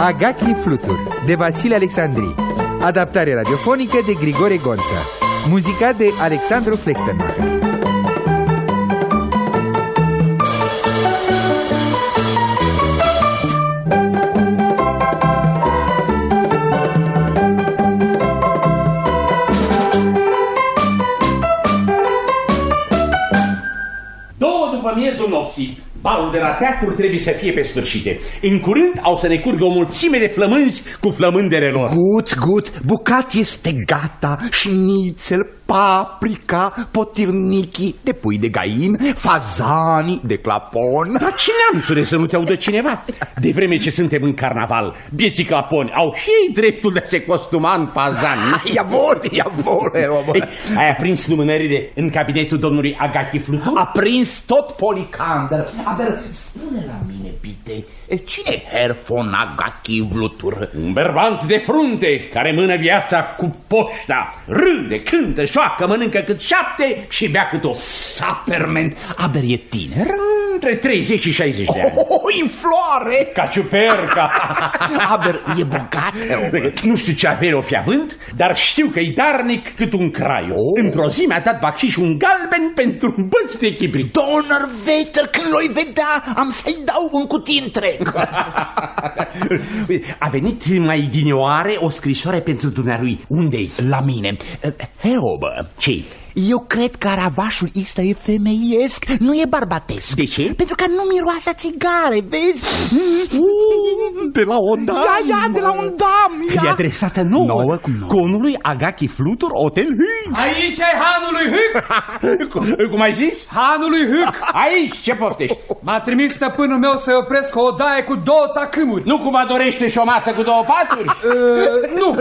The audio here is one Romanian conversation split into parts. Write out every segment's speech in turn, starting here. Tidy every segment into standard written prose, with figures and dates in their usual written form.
Agachi Flutur, de Vasile Alexandri. Adaptare radiofonică de Grigore Gonța. Muzica de Alexandru Flechtenmacher. După miezul nopții, balul de la teatru trebuie să fie pe sfârșite. În curând au să ne curgă o mulțime de flămânzi cu flămândere lor. Gut, bucat este gata, șnițel, paprika, potirnichii de pui de gain, fazanii de clapon. Dar ce neamțule să nu te audă cineva? De vreme ce suntem în carnaval, bieții claponi au și ei dreptul de a se costuma în fazan. Ia vole, ai aprins lumânările în cabinetul domnului Agachi Flutur? A prins tot Policander. Aber, spune la mine, bite, cine e Herr von Agachi Flutur? Un bărbat de frunte care mână viața cu poșta. Râde, cântă, joacă, mănâncă cât 7 și bea cât 8. Saperment, aber e tiner? Între 30 și 60 de ani. În floare! Ca ciuperca. Aber e bogat. Nu știu ce avere o fi având, dar știu că e darnic cât un crai. Într-o zi mi-a dat bacșiș un galben pentru un băț de chibrit. Donnerwetter, când l-oi vedea, am să-i dau un cutii întreg. A venit mai dinioare o scrisoare pentru dumnealui. Unde-i? La mine. Heobă. Ce-i? Eu cred că aravașul ăsta e femeiesc, nu e barbatesc. De ce? Pentru că nu miroase a țigare, vezi? De la un dam. Ia, de la un dam. E adresată nouă conului Agachi Flutur, Hotel Hâc. Aici e hanului Hâc. Cum ai zis? Hanului Hâc. Aici, ce poftești? M-a trimis stăpânul meu să-i opresc o odaie cu 2 tacâmuri. Nu cum dorește și o masă cu 2 paturi? Nu.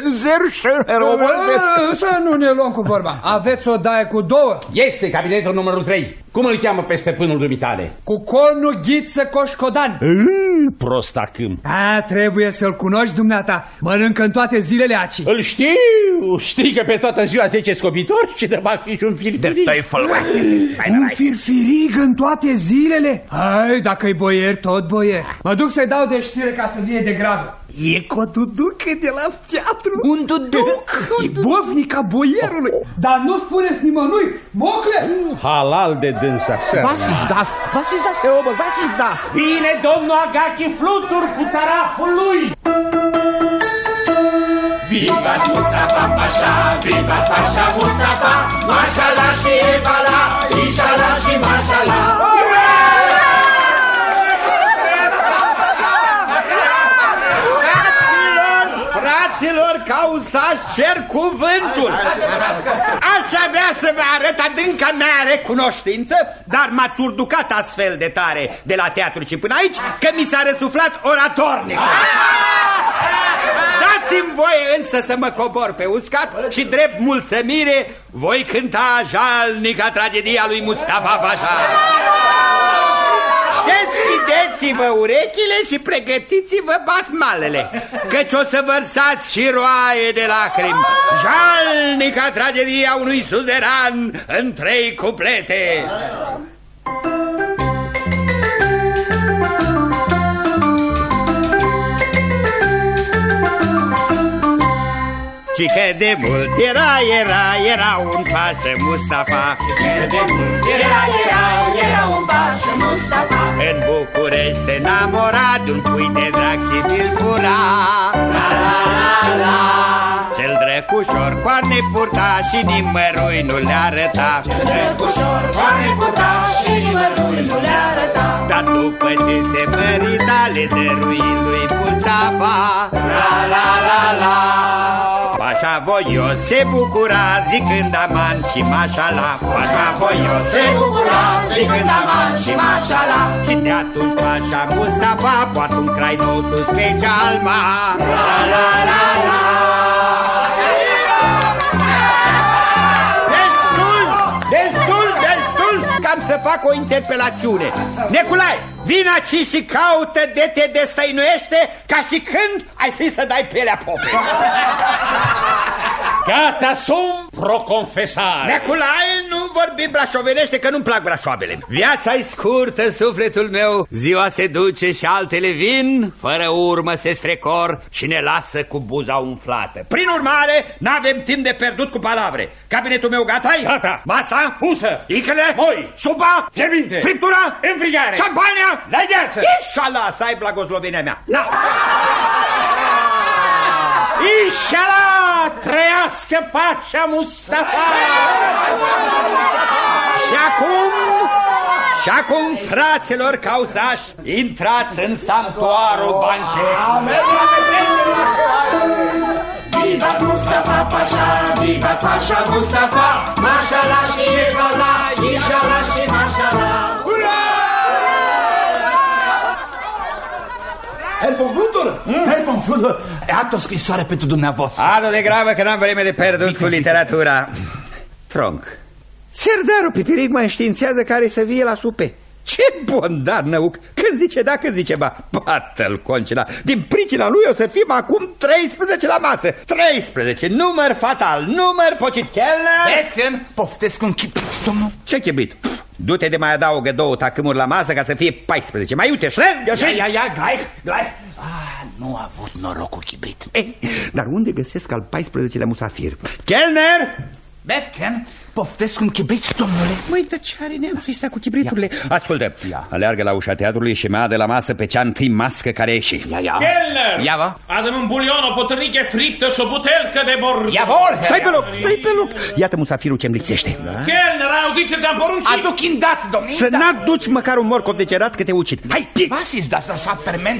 Să nu ne luăm cu vorba. Aveți o daie cu 2? Este cabinetul numărul 3. Cum îl cheamă pe stăpânul dumitale? Cu conul Ghiță Coșcodan. Prostacâm. Trebuie să-l cunoști, dumneata. Mănâncă în toate zilele aci. Îl știu. Strică pe toată ziua 10 scobitori și dă bacșiș un firfirig. Un firfirig în toate zilele? Hai, dacă-i boier, tot boier. Mă duc să-i dau de știre ca să vie de grabă. E cu o duducă de la teatru. Un duduc? E bovnica boierului. Dar nu spuneți nimănui, mocle! Halal de dânsa. Was ist das, Heobă, was ist das? Vine domnul Agachi Flutur cu taraful lui. Viva Mustafa Pasha, viva Pasha Mustafa, Mashallah și Evala, Inshallah și Mashallah. Fraților, cauzați, cer cuvântul. Aș avea să vă arăt adânca mea recunoștință, dar m-ați urducat astfel de tare de la teatru și până aici, că mi s-a răsuflat oratornic. Dați-mi voie însă să mă cobor pe uscat și drept mulțumire voi cânta jalnica tragedia lui Mustafa Pasha. Deschideți-vă urechile și pregătiți-vă basmalele, căci o să vărsați și roaie de lacrimi. Jalnica tragedia unui suzeran în 3 cuplete. Ci că de mult era un pașă Mustafa. Ci că de mult era un pașă Mustafa. În București se înamora de-un pui de drag și de-l fura. La la la la. Cel drăcușor coarne purta și nimărui nu le arăta. Cel drăcușor coarne purta și nimărui nu le arăta. Dar după ce se mărita le dărui lui Mustafa. La la la la. Pașa voios se bucura zicând aman și mașala. Pașa voios se bucura zicând aman și mașala. Și de atunci Pașa Mustafa poartă un crai nou sus pe cealma. La la la la. Destul, cam să fac o interpelațiune. Neculae, vin aici și caută de te destăinuiește ca și când ai fi să dai pelea popei. Gata, somn, proconfesare. Neculae, nu vorbi brașovenește că nu-mi plac brașoavele. Viața-i scurtă, sufletul meu, ziua se duce și altele vin, fără urmă se strecor și ne lasă cu buza umflată. Prin urmare, n-avem timp de pierdut cu palavre. Cabinetul meu gata-i? Gata. Masa? Pusă. Icele? Moi. Supa? Fierbinte. Friptura? Înfrigare. Șampania? La gheață. Inșala, să ai blagoslovenia mea. Na. Inșala, trăiască Pașa Mustafa! Și acum, fraților cauzași, intrați în sanctuarul banchet. Viva Mustafa Pașa, viva Pașa Mustafa, mașallah și evala, inșallah și mașallah. Herr von Flutur! Herr von Flutur! Iată o scrisoare pentru dumneavoastră. Adu de gravă că n-am vreme de pierdut cu literatura. Tronc. Serdarul Pipirig mă înștiințează care să vie la supe. Ce bondar năuc! Când zice da, când zice ba. Bată-l concina. Din pricina lui o să fim acum 13 la masă. 13, număr fatal, număr pocit. Becken, poftesc un chip, domnul. Ce chibrit? Du-te de mai adaugă 2 tacâmuri la masă ca să fie 14. Mai iute, șlen, Ia, gleich. Nu a avut noroc cu chibrit. Dar unde găsesc al 14-lea musafir? Chelner! Becken, poftesc un chibrit, domnule. Măi, dar ce are neamțul ăsta cu chibriturile? Ascultă, aleargă la ușa teatrului și mea de la masă pe cea întâi mască care a ieșit. Kellner! Adă-mi un bulion, o potărniche friptă și o butelcă de bordeaux. Stai pe loc, Iată musafirul ce-mi lipsește. Kellner, ai auzit ce ți-am poruncit? Aduc indat, domnule. Să n-aduci măcar un morcov de cerat că te ucid. Hai, Was ist das Appartement?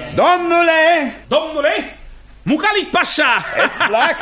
Domnule, Mucalit Pașa! Îți plac?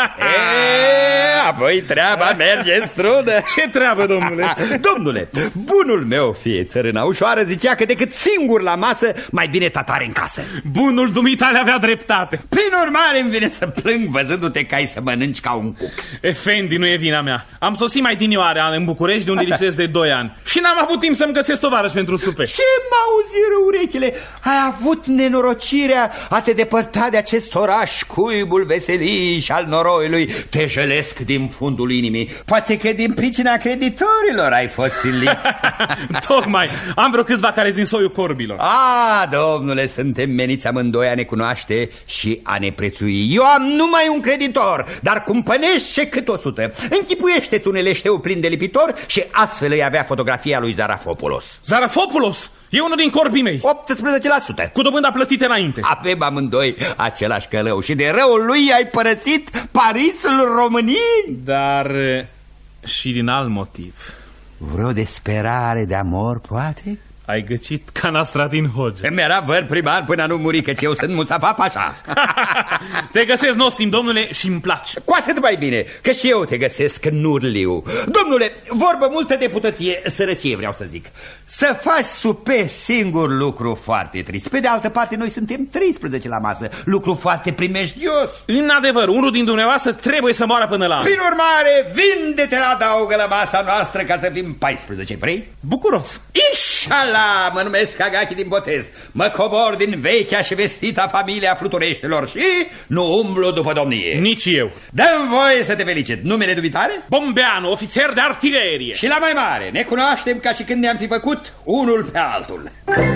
Apoi treaba merge strună. Ce treabă, domnule? Domnule, bunul meu fie țărâna ușoară zicea că decât singur la masă, mai bine tatare în casă. Bunul dumitale avea dreptate. Prin urmare îmi vine să plâng văzându-te că ai să mănânci ca un cuc. Efendi, nu e vina mea. Am sosit mai dinioare în București, de unde lipsesc de 2 ani. Și n-am avut timp să-mi găsesc tovarăș pentru supe. Ce m-auziră urechile? Ai avut nenorocirea a te depărta de acest oraș, cuibul veselii și al noroiului. Te jălesc din fundul inimii. Poate că din pricina creditorilor ai fost silit. Tocmai, am vreo câțiva care din soiul corbilor. Domnule, suntem meniți amândoi a ne cunoaște și a ne prețui. Eu am numai un creditor, dar cumpănește cât 100. Închipuiește-ți un eleșteu plin de lipitor și astfel îi avea fotografia lui Zarafopoulos. Zarafopoulos? E unul din corbii mei. 18%. Cu dobânda plătită înainte. Avem amândoi același călău și de răul lui ai părăsit Parisul României. Dar și din alt motiv. Vreo desperare de amor, poate? Ai găcit canastra din hoge. Mi-era văr primar până nu muri, căci eu sunt Mustafa Pașa. Te găsesc nostim, domnule, și îmi place. Cu atât mai bine, că și eu te găsesc în Urliu. Domnule, vorbă multă de putăție, sărăcie vreau să zic. Să faci supe, singur lucru foarte trist. Pe de altă parte, noi suntem 13 la masă, lucru foarte primejdios. În adevăr, unul din dumneavoastră trebuie să moară până la... Prin urmare, vinde-te la adaugă la masa noastră ca să fim 14, vrei? Bucuros. Inșala, mă numesc Agachi din botez. Mă cobor din vechea și vestita familia Flutureștilor și nu umblu după domnie. Nici eu. Dă-mi voie să te felicit. Numele dumitare? Bombeanu, ofițer de artilerie. Și la mai mare, ne cunoaștem ca și când ne-am fi făcut unul pe altul.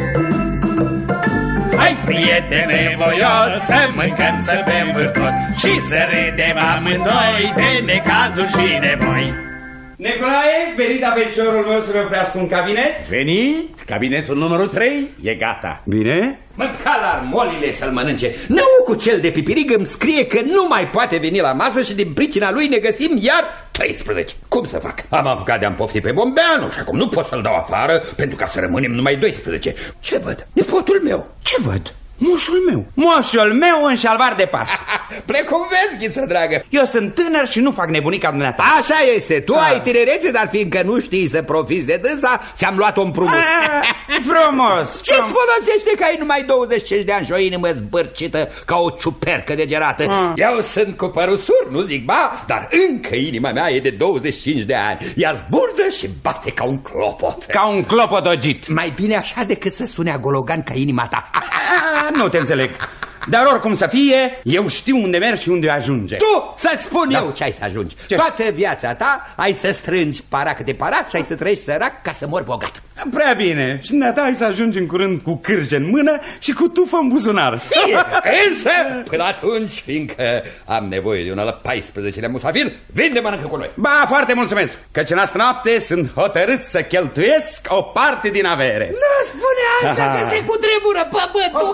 Hai, prietene voios, să mâncăm, să bem vârcot și să râdem amândoi de necazuri și nevoi. Nicolae, venit a feciorul meu să-mi oprească un cabinet? Venit, cabinetul numărul 3 e gata. Bine? Mânca la armolile să-l mănânce. Năucul cel de Pipirig îmi scrie că nu mai poate veni la masă și din pricina lui ne găsim iar 13. Cum să fac? Am apucat de-am poftit pe Bombeanu și acum nu pot să-l dau afară pentru ca să rămânem numai 12. Ce văd? Nepotul meu. Ce văd? Moșul meu. Moșul meu în șalvar de Paști. Plecum vezi, ghiță dragă. Eu sunt tânăr și nu fac nebunii ca dumneata. Așa este, tu ai tinerețe, dar fiindcă nu știi să profiți de dânsa, ți-am luat-o împrumut. Frumos. Ce-ți folosește că ai numai 25 de ani și o inimă zbârcită ca o ciupercă degerată? Eu sunt cu părusuri, nu zic ba, dar încă inima mea e de 25 de ani. Ea zburdă și bate ca un clopot. Ca un clopot ogit. Mai bine așa decât să sune agologan ca inima ta. Nu te înțeleg. Dar oricum să fie, eu știu unde mergi și unde ajunge. Tu să-ți spun eu ce ai să ajungi. Toată viața ta ai să strângi para câte para și ai să trăiești sărac ca să mori bogat. Prea bine. Și dumneata ai să ajungi în curând cu cârje în mână și cu tufă în buzunar. Însă, până atunci, fiindcă am nevoie de un al 14-lea musafir, vinde mănâncă cu noi. Ba, foarte mulțumesc, căci în astă noapte sunt hotărât să cheltuiesc o parte din avere. Nu spune asta că se cutremură pământul.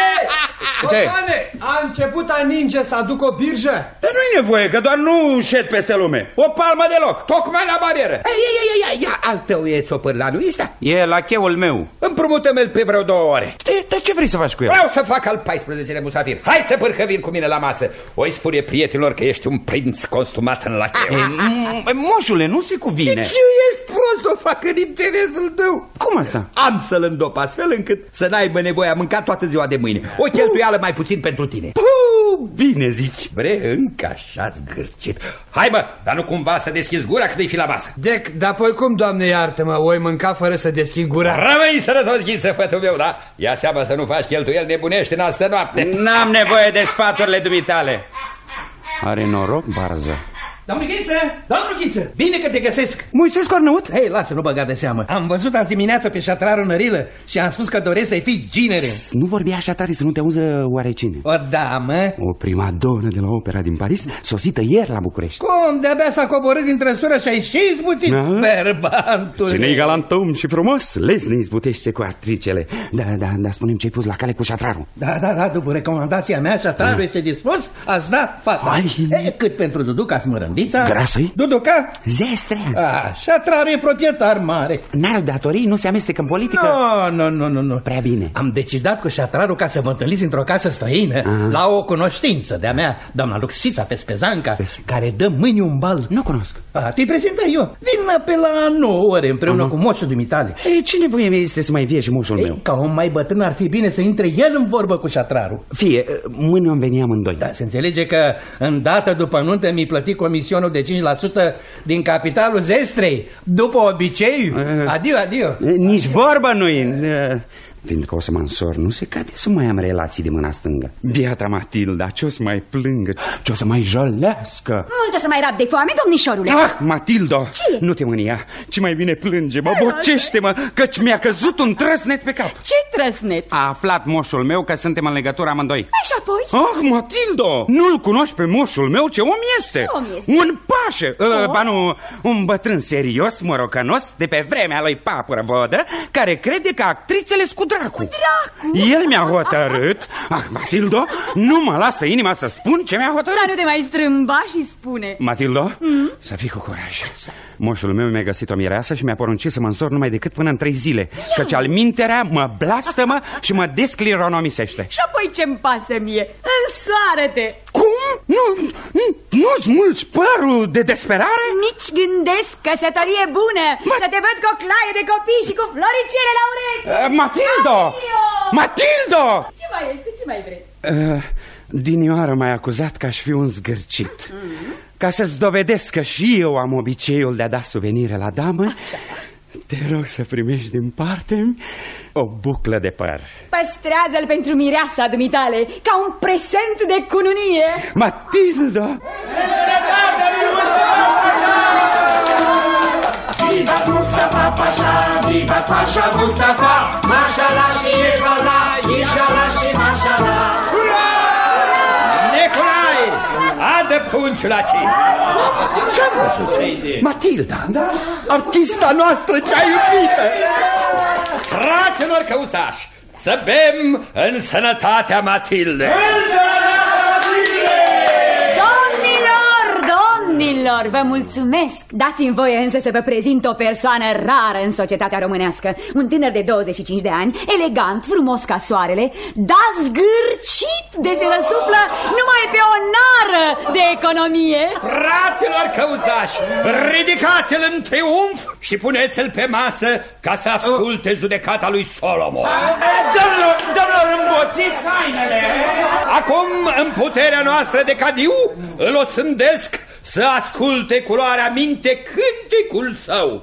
Ocane, a început a ninge să aduc o birjă. Dar nu-i nevoie, că doar nu șed peste lume. O palmă de loc. Tocmai la barieră. Ia, al tău e țopârlanul ăsta? E la cheul meu. Împrumută-mi-l pe vreo 2 ore. Dar ce vrei să faci cu el? Vreau să fac al 14-lea musafir. Hai să pârcă vin cu mine la masă. O-i spune prietenilor că ești un prinț costumat în lacheu. Moșule, nu se cuvine. Deci ești prost, o fac în interesul tău. Cum asta? Am să-l îndop astfel încât să n-aibă nevoie a mânca toată ziua de mâine. O cheltuială mai puțin pentru tine. Bine zici. Bre, încă așa zgârcit. Hai mă, dar nu cumva să deschizi gura când îi fi la masă. Dar apoi cum, Doamne, iartă-mă, oi mânca fără să deschid gura? Rămâi sănătos, Ghiță, fătul meu, da? Ia seama să nu faci cheltuieli nebunești în astă noapte. N-am nevoie de sfaturile dumitale. Are noroc, Barză. Domnul Ghiță, bine că te găsesc. Moises Cornăut? Hei, lasă, nu băga de seamă. Am văzut azi dimineață pe șatrarul Nărilă și am spus că doresc să-i fii ginere. Nu vorbea așa tare să nu te auză oarecine. O damă. O primadonă de la opera din Paris, sosită ieri la București. Cum? De-abia s-a coborât din trăsură și ai și izbutit? Berbantul. Cine-i galantom și frumos, lesne izbutește cu artricele. Da, spune-mi ce-ai pus la cale cu șatrarul. Da, după recomandația mea, șatrarul este dispus, ați da fata. Cât pentru Duduca smărândița? Grasă-i? Duduca? Zestrea. Șatrarul e proprietar mare. N-are datorii, nu se amestecă în politică? Nu. Prea bine. Am decidat cu șatrarul ca să vă întâlniți într-o casă străină, la o cunoștință de-a mea, doamna Luxița Pespezanca, care dă mâini un bal. Nu cunosc. Te-i prezint eu. Vin pe la 9 ore împreună cu moșul dumitale. Ce nevoie mi este să mai vie și moșul meu? Ca om mai bătrân ar fi bine să intre el în vorbă cu șatrarul. Fie, mâine am venit amândoi. Da, se înțelege că îndată după nuntă mi-i plăti comisionul de 5% din capitalul Zestrei, după obicei. Adio. Nici vorbă nu-i. Fiindcă o să mă însor, nu se cade să mai am relații de mâna stângă. Biata Matilda, ce o să mai plângă, ce o să mai jălească. Mult o să mai rab de foame, domnișorule. Matilda, ce? Nu te mânia, ci mai bine plânge, bocește-mă, căci mi-a căzut un trăsnet pe cap. Ce trăsnet? A aflat moșul meu că suntem în legătură amândoi. Și apoi? Matilda, nu-l cunoști pe moșul meu, ce om este? Ce om este? Un pașă, un bătrân serios, morocănos, de pe vremea lui Papură Vodă, care crede că actrițele cu dracu. El mi-a hotărât. Matilda, nu mă lasă inima să spun ce mi-a hotărât. Dar nu te mai strâmba și spune. Matilda, să fii cu curaj. Moșul meu mi-a găsit o mireasă și mi-a poruncit să mă însor numai decât până în 3 zile. Căci al minterea mă blastămă și mă desclironomisește. Și apoi ce-mi pasă mie? Însoară-te. Cum? Nu-ți mulți părul de desperare? Nici gândesc căsătorie bună. Să te văd cu o claie de copii și cu floricele la urechi. Matilda! Ce mai este? Ce mai vrei? Dinioară m-ai acuzat că aș fi un zgârcit. Ca să-ți dovedesc că și eu am obiceiul de a da suvenire la damă, te rog să primești din parte o buclă de păr. Păstrează-l pentru mireasa dumitale, ca un prezent de cununie. Matilda! Viva Mustafa Pasha, viva Pasha Mustafa, Mashallah și Evala, Inshallah și Mashallah. Neculai, adă punciul aici. Ce-am văzut? Matilda, artista noastră cea iubită. Fraților căutași, să bem în sănătatea Matildei. Domnilor, vă mulțumesc! Dați-mi voie însă să vă prezint o persoană rară în societatea românească. Un tânăr de 25 de ani, elegant, frumos ca soarele, dar zgârcit de se răsuplă numai pe o nară de economie. Fraților căuzași, ridicați-l în triumf și puneți-l pe masă ca să asculte judecata lui Solomon. Domnilor, îmboțiți hainele! Acum, în puterea noastră de cadiu, îl oțândesc să asculte culoarea minte cântecul său.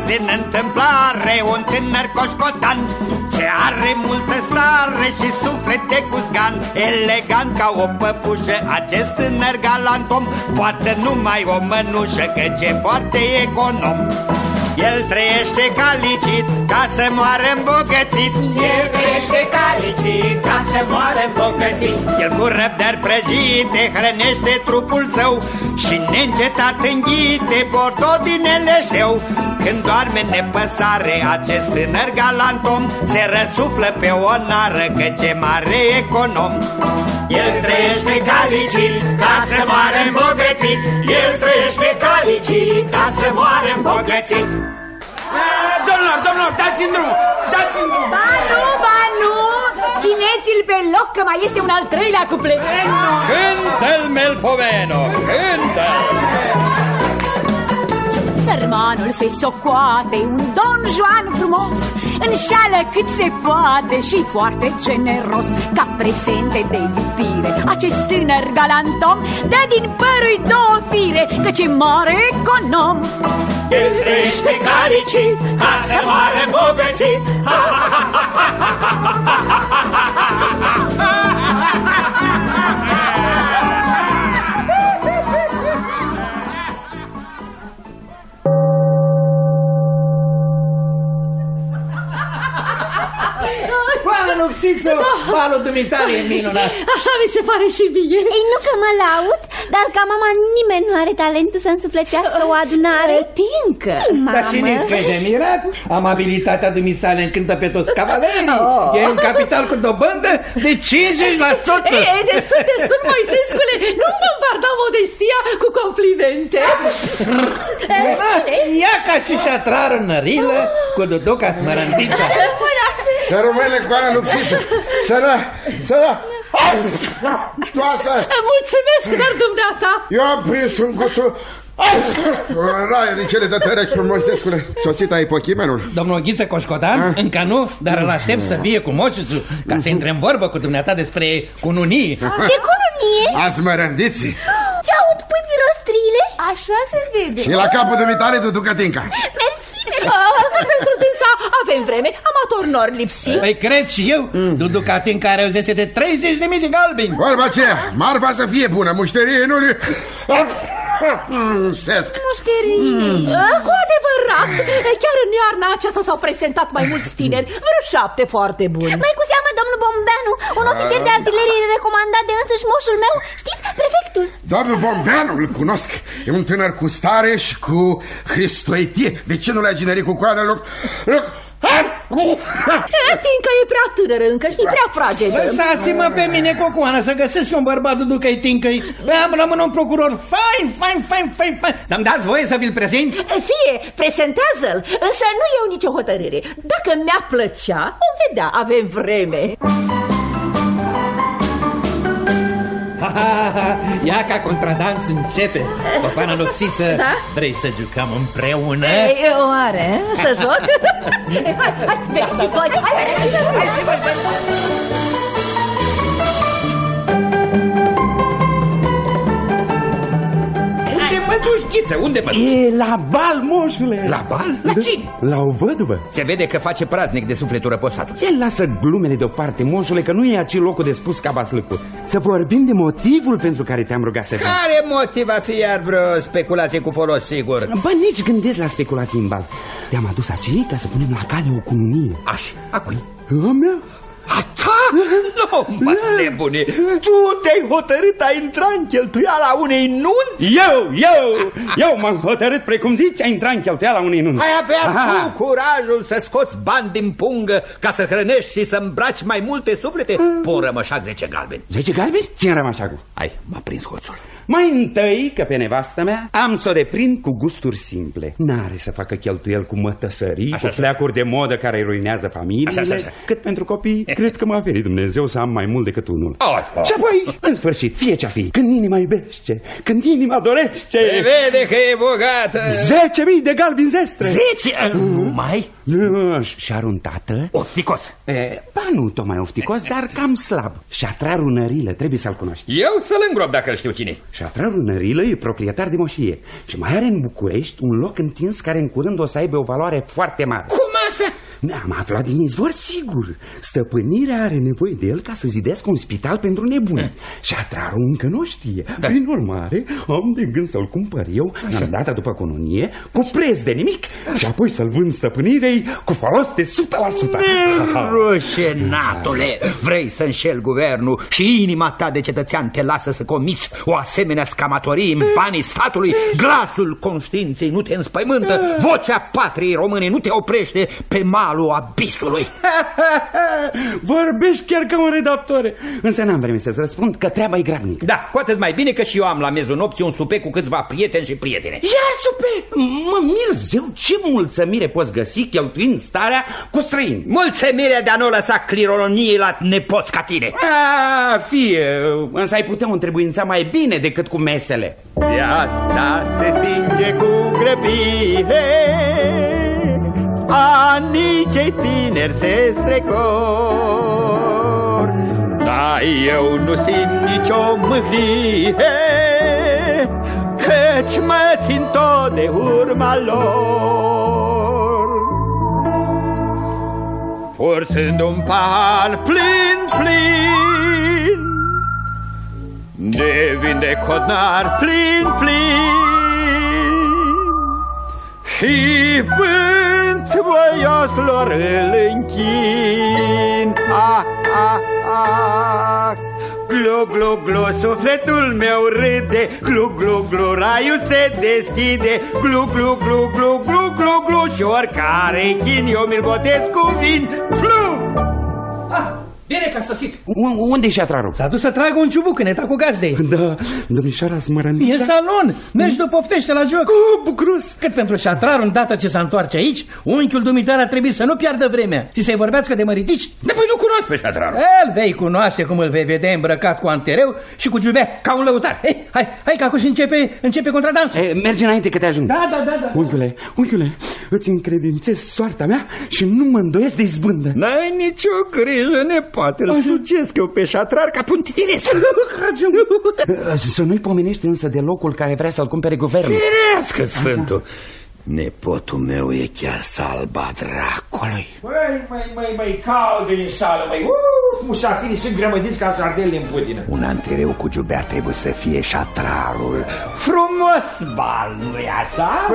din întâmplare un tânăr coșcotan ce are multă stare și suflet de cusgan. Elegant ca o păpușă, acest tânăr galant om poartă numai o mănușă, căci e foarte econom. El trăiește ca licit, ca să moară îmbogățit. El trăiește ca licit, ca să moară îmbogățit. El cu răbdări prăjite hrănește trupul său și neîncetat înghite bordodinele șeu. Când doarme nepăsare, acest tânăr galant om se răsuflă pe o nară, căci e mare econom. El trăiește ca licit, ca să moară îmbogățit. El trăiește ca licit, ca să moară îmbogățit. Domnilor, dați-mi drumul! Dați-mi drumul! Ba nu! Țineți-l pe loc, că mai este un al treilea cuplet. Cântă-l, Melpoveno, cântă-l! Sărmanul se socoate un Don Juan frumos, înșeală cât se poate și foarte generos. Ca presente de iubire, acest tânăr galant om dă din părui 2 fire, căci e mare econom. El trăiește ca licit, ca să moară îmbogățit. Doamnă Nuxiță, balul dumitare e minunat. Așa mi se pare și mie. Ei, nu că mă laud, dar ca mama nimeni nu are talentul să însuflețească o adunare. Tincă. Dar cine crede, Mirat? Amabilitatea dumisale încântă pe toți cavalerii. E un capital cu dobândă de 50%. Ei, destul, Moisescule. Nu bombarda modestia cu complimente. Ia ca și șatrară nărilă cu duduca smărândița. Să rămâne cu Ana Nuxiță. Să da. Toasă. Mulțumesc, dar dumneata. Eu am prins un guțu. Raia din cele de tărechi, Moisescule. Sosit a ipochimenul. Domnul Ghiță Coșcotan? Încă nu, dar îl aștept să vie cu moșițul, ca să intre în vorbă cu dumneata despre cununie. Ce cununie? Azi mă rândiți. Ce aud pui pirostrile? Așa se vede. Și la capul dumitale, Duducătinca. Mersi. Pentru dânsa avem vreme, amator nor lipsi. Păi cred și eu, Duducatinca are o zese de 30.000 de galbeni. Vorba aceea, marfa să fie bună, mușterie nu le... Sesc. Cu adevărat, chiar în iarna aceasta s-au prezentat mai mulți tineri, vreo 7 foarte buni. Mai cu seamă, domnul Bombeanu, un ofițer de artilerie recomandat de însuși moșul meu, știți, prefectul. Domnul Bombeanu, îl cunosc. E un tânăr cu stare și cu Hristoetie. De ce nu le-a ginerit cu coană loc? Tincă e prea tânără încă, știi, prea fragedă. Lăsați-mă pe mine, Cocoană, să găsesc un bărbat Duducă-i Tincăi. Am rămân un procuror fain. Să-mi dați voie să vi-l prezint? Fie, prezentează-l, însă nu eu nicio hotărâre. Dacă mi-a plăcea, vom vedea, avem vreme. Ia ca contradanț începe. Cocoană Nuxiță, da? Vrei să jucăm împreună? Oare, să joc? Hai, veniți și voi. Hai. Ghiță, unde mă duci? E la bal, moșule. La bal? La cine? La o văduvă. Se vede că face praznic de sufletul răposat. El lasă glumele deoparte, moșule, că nu e aici locul de spus ca baslăcu. Să vorbim de motivul pentru care te-am rugat să vin. Care motiv va fi iar vreo speculație cu folos sigur? Bă, nici gândesc la speculații în bal. Te-am adus aici ca să punem la cale o cununie. Așa, a cui? A mea? A ta? Nu, mă, nebune. Tu te-ai hotărât a intra în cheltuiala unei nunți? Eu m-am hotărât, precum zici, a intra în cheltuiala unei nunți. Ai avea tu curajul să scoți bani din pungă ca să hrănești și să îmbraci mai multe suflete? Pun rămășac 10 galbeni. 10 galbeni? Ține rămășacul. Hai, m-a prins hoțul. Mai întâi, că pe nevastă mea am să o deprind cu gusturi simple. N-are să facă cheltuiel cu mătăsării, cu fleacuri de modă care îi ruinează familiile. Cât pentru copii, cred că m-a venit Dumnezeu să am mai mult decât unul. Și apoi, în sfârșit, fie ce-a fi, când inima iubește, când inima dorește... Se vede că e bogată. 10.000 de galbini zestre. 10? Numai? Și-ar un tată... Ofticos? Ba nu tocmai ofticos, dar cam slab. Și-atrar Nărilă, trebuie să-l cunoști. Eu să-l îngrop dacă îl știu cine. Și-atrar Nărilă e proprietar de moșie și mai are în București un loc întins care în curând o să aibă o valoare foarte mare. Cum asta? Am aflat din izvor sigur. Stăpânirea are nevoie de el ca să zidească un spital pentru nebuni. Și Atrarul încă nu știe. Prin urmare, am de gând să-l cumpăr eu în data după cununie, cu preț de nimic, și apoi să-l vând stăpânirei cu folos de 100%. Rușenatule, vrei să înșeli guvernul și inima ta de cetățean te lasă să comiți o asemenea scamatorie în banii statului? Glasul conștiinței nu te înspăimântă, vocea patriei române nu te oprește pe malul abisului. Vorbești chiar ca un redactor. Însă n-am vreme să-ți răspund că treaba e gravnică. Da, cu atât mai bine că și eu am la miezul nopții un supe cu câțiva prieteni și prietene. Iar supe? Mă mir zeu, ce mulțămire poți găsi cheltuind starea cu străini. Mulțămirea de a nu lăsa clironie la nepoți ca tine. Fie, însă ai putea o întrebuința mai bine decât cu mesele. Viața se stinge cu grăbire, anii cei tineri se strecor, dar eu nu simt nicio mâhnire, căci mă țin tot de urma lor. Purtând un pahar plin, plin de vin de codnar, plin, plin, și vânt voioslor îl închin. Glu, glu, glu, sufletul meu râde, glu, glu, glu, raiul se deschide, glu, glu, glu, glu, glu, glu, glu, și oricare chin eu mi-l botez cu vin. Glu! Bine că a sosit. Unde-i și Atrarul? S-a dus să tragă un ciubuc în eta cu gazdei. Da, domnișoara Smărănița. E în salon, mergi după poftește la joc. Bucuros. Cât pentru și Atrarul, îndată ce s-a întoarce aici, unchiul dumitare ar trebui să nu piardă vremea și să-i vorbească de măritici. De voi nu cunosc pe Atrarul. El vei cunoaște cum îl vei vedea îmbrăcat cu antereu și cu giubea. Ca un lăutar. Hai că acum și începe contradansul. Mergi înainte că te ajung. Da. Unchiule, îți încredințez soarta mea și nu mă îndoiesc de izbândă. N-ai nicio grijă, nepoate, îl sugesc eu pe Șatrar ca pe un titiresc. Să nu-i pomenești însă de locul care vrea să-l cumpere guvernul. Firească, Sfântul. Nepotul meu e chiar salba dracului. Măi, caldă în sală, măi. Musafirii sunt grămădiți ca sardele în pudină. Un antereu cu giubea trebuie să fie Șatrarul. Frumos bal, nu-i așa?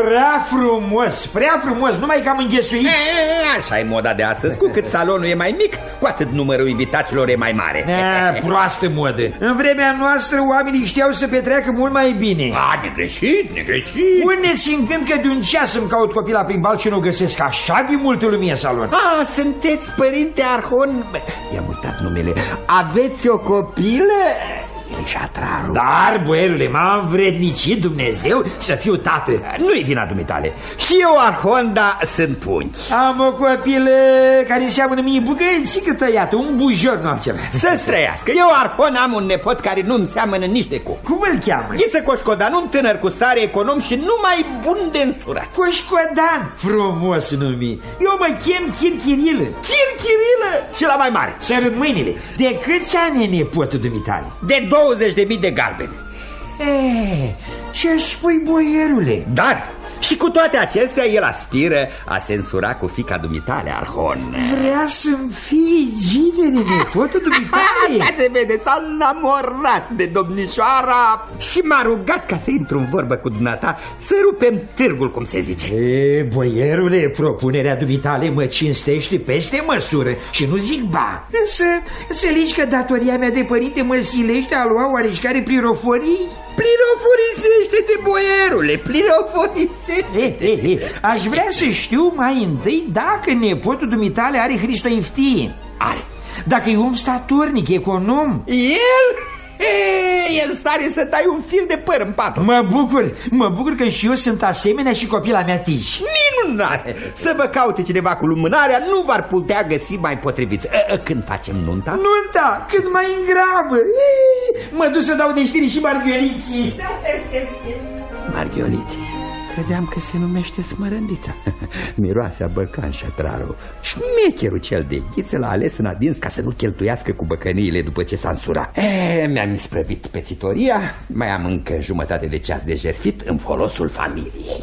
Prea frumos, numai că am înghesuit. Așa e moda de astăzi, cu cât salonul e mai mic, cu atât numărul invitaților e mai mare. Proastă modă. În vremea noastră oamenii știau să petreacă mult mai bine. Negreșit. Puneți în gând că de un ceas îmi caut copila prin bal și nu găsesc așa de multă lume în salon. Sunteți părinte Arhon? I-am uitat numele. Aveți o copilă? E Șatrarul. Dar, boierule, m-a învrednicit Dumnezeu să fiu tată. Nu-i vina dumitale. Și eu Arhon, dar sunt unchi. Am o copilă care seamănă mie bucățică tăiată, un bujor, nu ceva. Să-ți trăiască. Eu Arhon am un nepot care nu-mi seamănă nici de cum. Cum îl cheamă? Ghiță Coșcodan, un tânăr cu stare econom și numai bun de însurat. Coșcodan, frumos nume. Eu mă chem Chirchirilă. Chirchirilă? Și la mai mare. Sărut mâinile. De câți ani e nepotul dumitale? De 20.000 de galbeni. Ce spui, boierule? Dar și cu toate acestea el aspiră a se însura cu fiica dumitale, Arhon. Vrea să-mi fie zilele nepotul dumitale? Da, se vede, s-a enamorat de domnișoara și m-a rugat ca să intru în vorbă cu dumneata să rupem târgul, cum se zice. Boierule, propunerea dumitale mă cinstește peste măsură și nu zic ba. Însă, înțelegi că datoria mea de părinte mă silește a lua oareșcare pliroforii? Plinoforisește-te, boierule, plinoforisește-te. Aș vrea să știu mai întâi dacă nepotul dumitale are Hristoiftie. Are. Dacă e om statornic, econom. El? e în stare să dai un fir de păr în patru. Mă bucur că și eu sunt asemenea și copila mea Tiji. Minunat! Să vă caute cineva cu lumânarea, nu v-ar putea găsi mai potriviți. Când facem nunta? Nunta, cât mai în grabă. Mă duc să dau de știri și Marghioliții. Marghioliții? Credeam că se numește Smărândița. Miroase a băcan șatrarul. Șmecherul cel de ghiță l-a ales în adins ca să nu cheltuiască cu băcăniile după ce s-a însurat. Mi-am isprăvit pețitoria, mai am încă jumătate de ceas de jertfit în folosul familiei.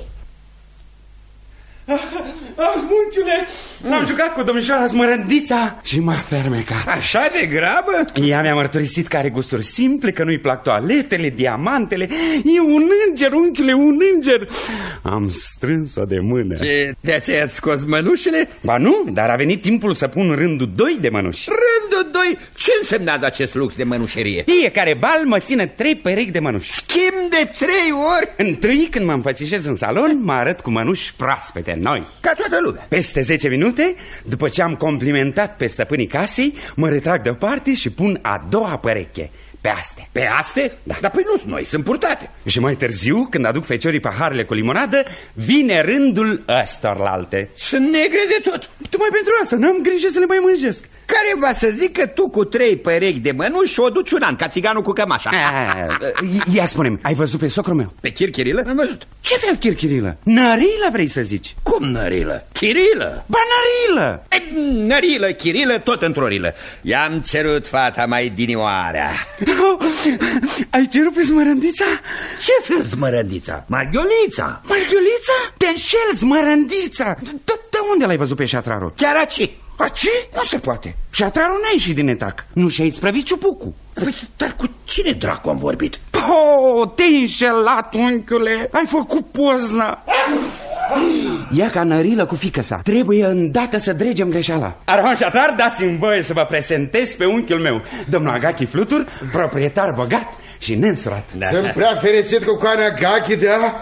Unchiule, am jucat cu domnișoara Smărândița și m-a fermecat. Așa de grabă? Ea mi-a mărturisit că are gusturi simple, că nu-i plac toaletele, diamantele. E un înger, unchiule, un înger. Am strâns-o de mână. Și de aceea ați scos mănușile? Ba nu, dar a venit timpul să pun rândul 2 de mănuși. Rândul 2? Ce însemnează acest lux de mănușerie? Fiecare bal mă ține 3 perechi de mănuși. Schimb de 3 ori? Întâi, când mă înfățișez în salon, mă arăt cu mănuși proaspete noi. Ca toată lumea. Peste 10 minute, după ce am complimentat pe stăpânii casei, mă retrag deoparte și pun a doua pereche. Pe aste. Pe aste? Da. Dar păi nu sunt noi, sunt purtate. Și mai târziu, când aduc feciorii paharele cu limonadă, vine rândul ăstorlalte. Sunt negre de tot. Tocmai pentru asta, n-am grijă să le mai mânjesc. Care va să zic că tu cu 3 perechi de mănuși o duci un an, ca țiganul cu cămașa. Ia spune-mi, ai văzut pe socrul meu? Pe Chirchirilă? Am văzut. Ce fel Chirchirilă? Nărilă vrei să zici? Cum Nărilă? Chirilă? Ba Nărilă! Nărilă, Chirilă, tot într-o rilă. I-am cerut fata mai dinioarea. Ai cerut pe Smărândița? Ce fel Smărândița? Marghiolița. Marghiolița? Te înșeli, Smărândița! De unde l-ai văzut pe șatrarul? Chiar aici. Ce? Nu se poate. Șatrarul n-a ieșit din etac. Nu și-a isprăvit ciupucul. Păi, dar cu cine dracu am vorbit? Te-ai înșelat, unchiule. Ai făcut pozna. Ia ca Nărilă cu fiică sa. Trebuie îndată să dregem greșeala. Arhon Șatrar, dați-mi voie să vă prezentez pe unchiul meu, domnul Agachi Flutur, proprietar bogat și neînsurat. Sunt prea fericit cu coana Agachi, da?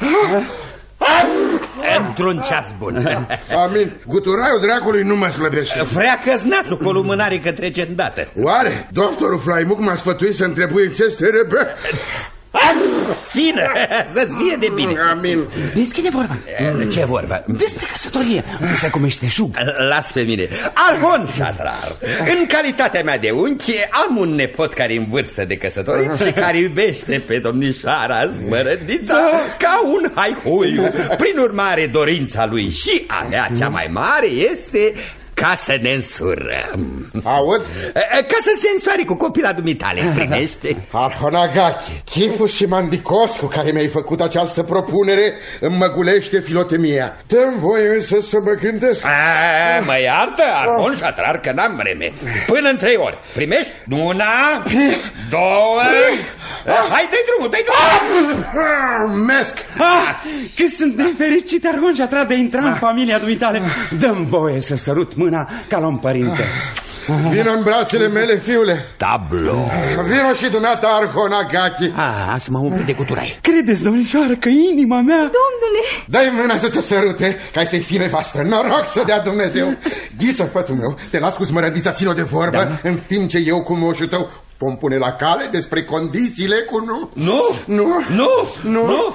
Într-un ceas bun. Amin. Guturaiul dracului nu mă slăbește. Vrea căznațul cu lumânare că trece îndată. Oare? Doctorul Flaimuc m-a sfătuit să întrebuie țestere pe... Fină, să-ți fie de bine. Amin. Deschide vorba. Ce vorba? Despre căsătorie. Să cu meșteșug. Las pe mine. Arhon Șatrar, în calitatea mea de unchi, am un nepot care e în vârstă de căsătorit și care iubește pe domnișoara Smărândița ca un haihuiu. Prin urmare, dorința lui și a mea cea mai mare este... ca să ne însurăm. Aud? Ca să se însoare cu copila dumitale. Primește? Arhon Agachi, chipul și mandicos cu care mi-ai făcut această propunere îmi măgulește filotemia. Dă-mi voie însă să mă gândesc. Mă iartă, Arhon Șatrar, că n-am vreme. Până în 3 ori. Primești? 1, 2... Hai, dă-i drumul, dă-i drumul! Mesc! Cât sunt nefericit, Arhon Șatrar, de intra în familia dumitale. Dă-mi voie să sărut mâna ca la un părinte. Vino în brațele mele, fiule. Tablo. Vino și dumneata, Arhon Agachi. Să mă umple de guturai. Credeți, domnișoară, că inima mea... Domnule! Dă-i mâna să se sărute, ca să-i fie nevastă. Noroc să dea Dumnezeu. Ghiță, fătul meu, te las cu Smărândița, țin-o de vorbă, da. În timp ce eu cu moșul tău vom pune la cale despre condițiile cu nu. Nu.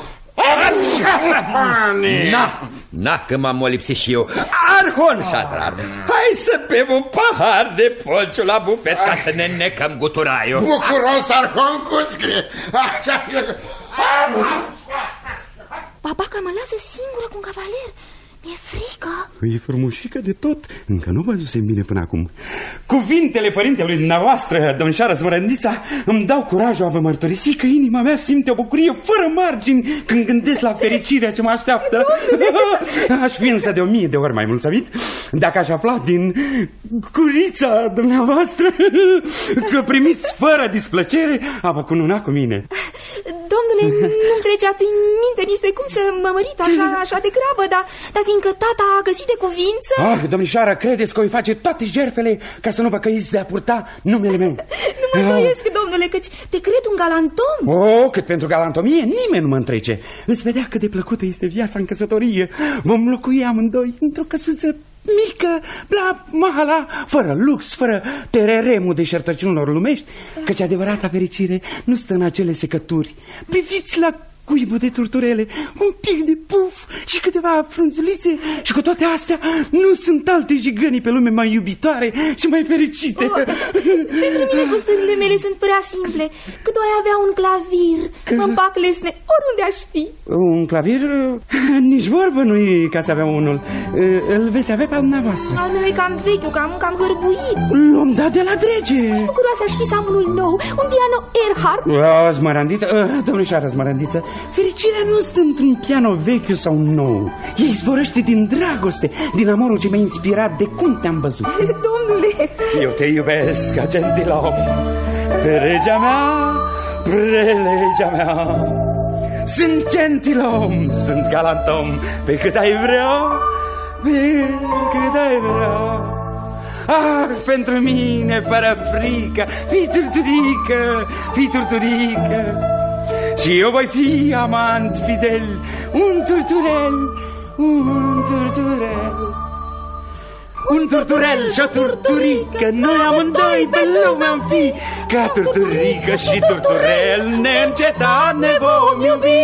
Că m-am molipsit și eu. Arhon Șatrar, hai să bem un pahar de polciu la bufet ca să ne necăm guturaiul. Bucuros, Arhon Cuschi. Babaca mă lasă singură cu un cavaler. Mi-e frică. E frumușică de tot. Încă nu văzusem bine până acum. Cuvintele părintelui dumneavoastră, domnișoară Smărândița, îmi dau curajul a vă mărturisi că inima mea simte o bucurie fără margini când gândesc la fericirea ce mă așteaptă. Aș fi însă de 1000 de ori mai mulțumit dacă aș afla din curița dumneavoastră că primiți fără displăcere a vă cununa cu mine. Domnule, nu-mi trecea prin minte nici de cum să mă mărit așa de grabă, dar fiindcă tata a găsit de cuvință... Domnișoară, credeți că o-i face toate jertfele ca să nu vă căiți de a purta numele meu? Nu mă îndoiesc, domnule, căci te cred un galantom. Cât pentru galantomie, nimeni nu mă întrece. Îți vedea cât de plăcută este viața în căsătorie. Vom locui amândoi într-o căsuță mică, la mahala, fără lux, fără tereremul deșertăciunilor lumești, căci adevărata fericire nu stă în acele secături. Priviți la cuibul de turturele, un pic de puf și câteva frunzulițe, și cu toate astea nu sunt alte jigănii pe lume mai iubitoare și mai fericite. Pentru mine gusturile mele sunt prea simple. Cât ai avea un clavir, mă împac lesne oriunde aș fi. Un clavir? Nici vorbă nu-i ca să avea unul. Îl veți avea pe al dumneavoastră. Al meu e cam vechiu, cam hărbuit. L-am dat de la drege. Bucuroasă aș fi să am unul nou, un piano Erhard. Smărândiță, domnișoară Smărândiță, fericirea nu stă într-un piano vechiu sau nou. Ea izvorăște din dragoste, din amorul ce m-a inspirat de cum te-am văzut. Domnule! Eu te iubesc, ca gentilom, prelegea mea, prelegea mea. Sunt gentilom, sunt galantom, pe cât ai vrea, pe cât ai vrea. Ah, pentru mine, fără frică, fii turturică, fii turturică. Și eu voi fi amant fidel, un turturel, un turturel. Un turturel și o turturică, noi amândoi pe lume-am fi. Ca turturică și turturel, neîncetat ne vom iubi.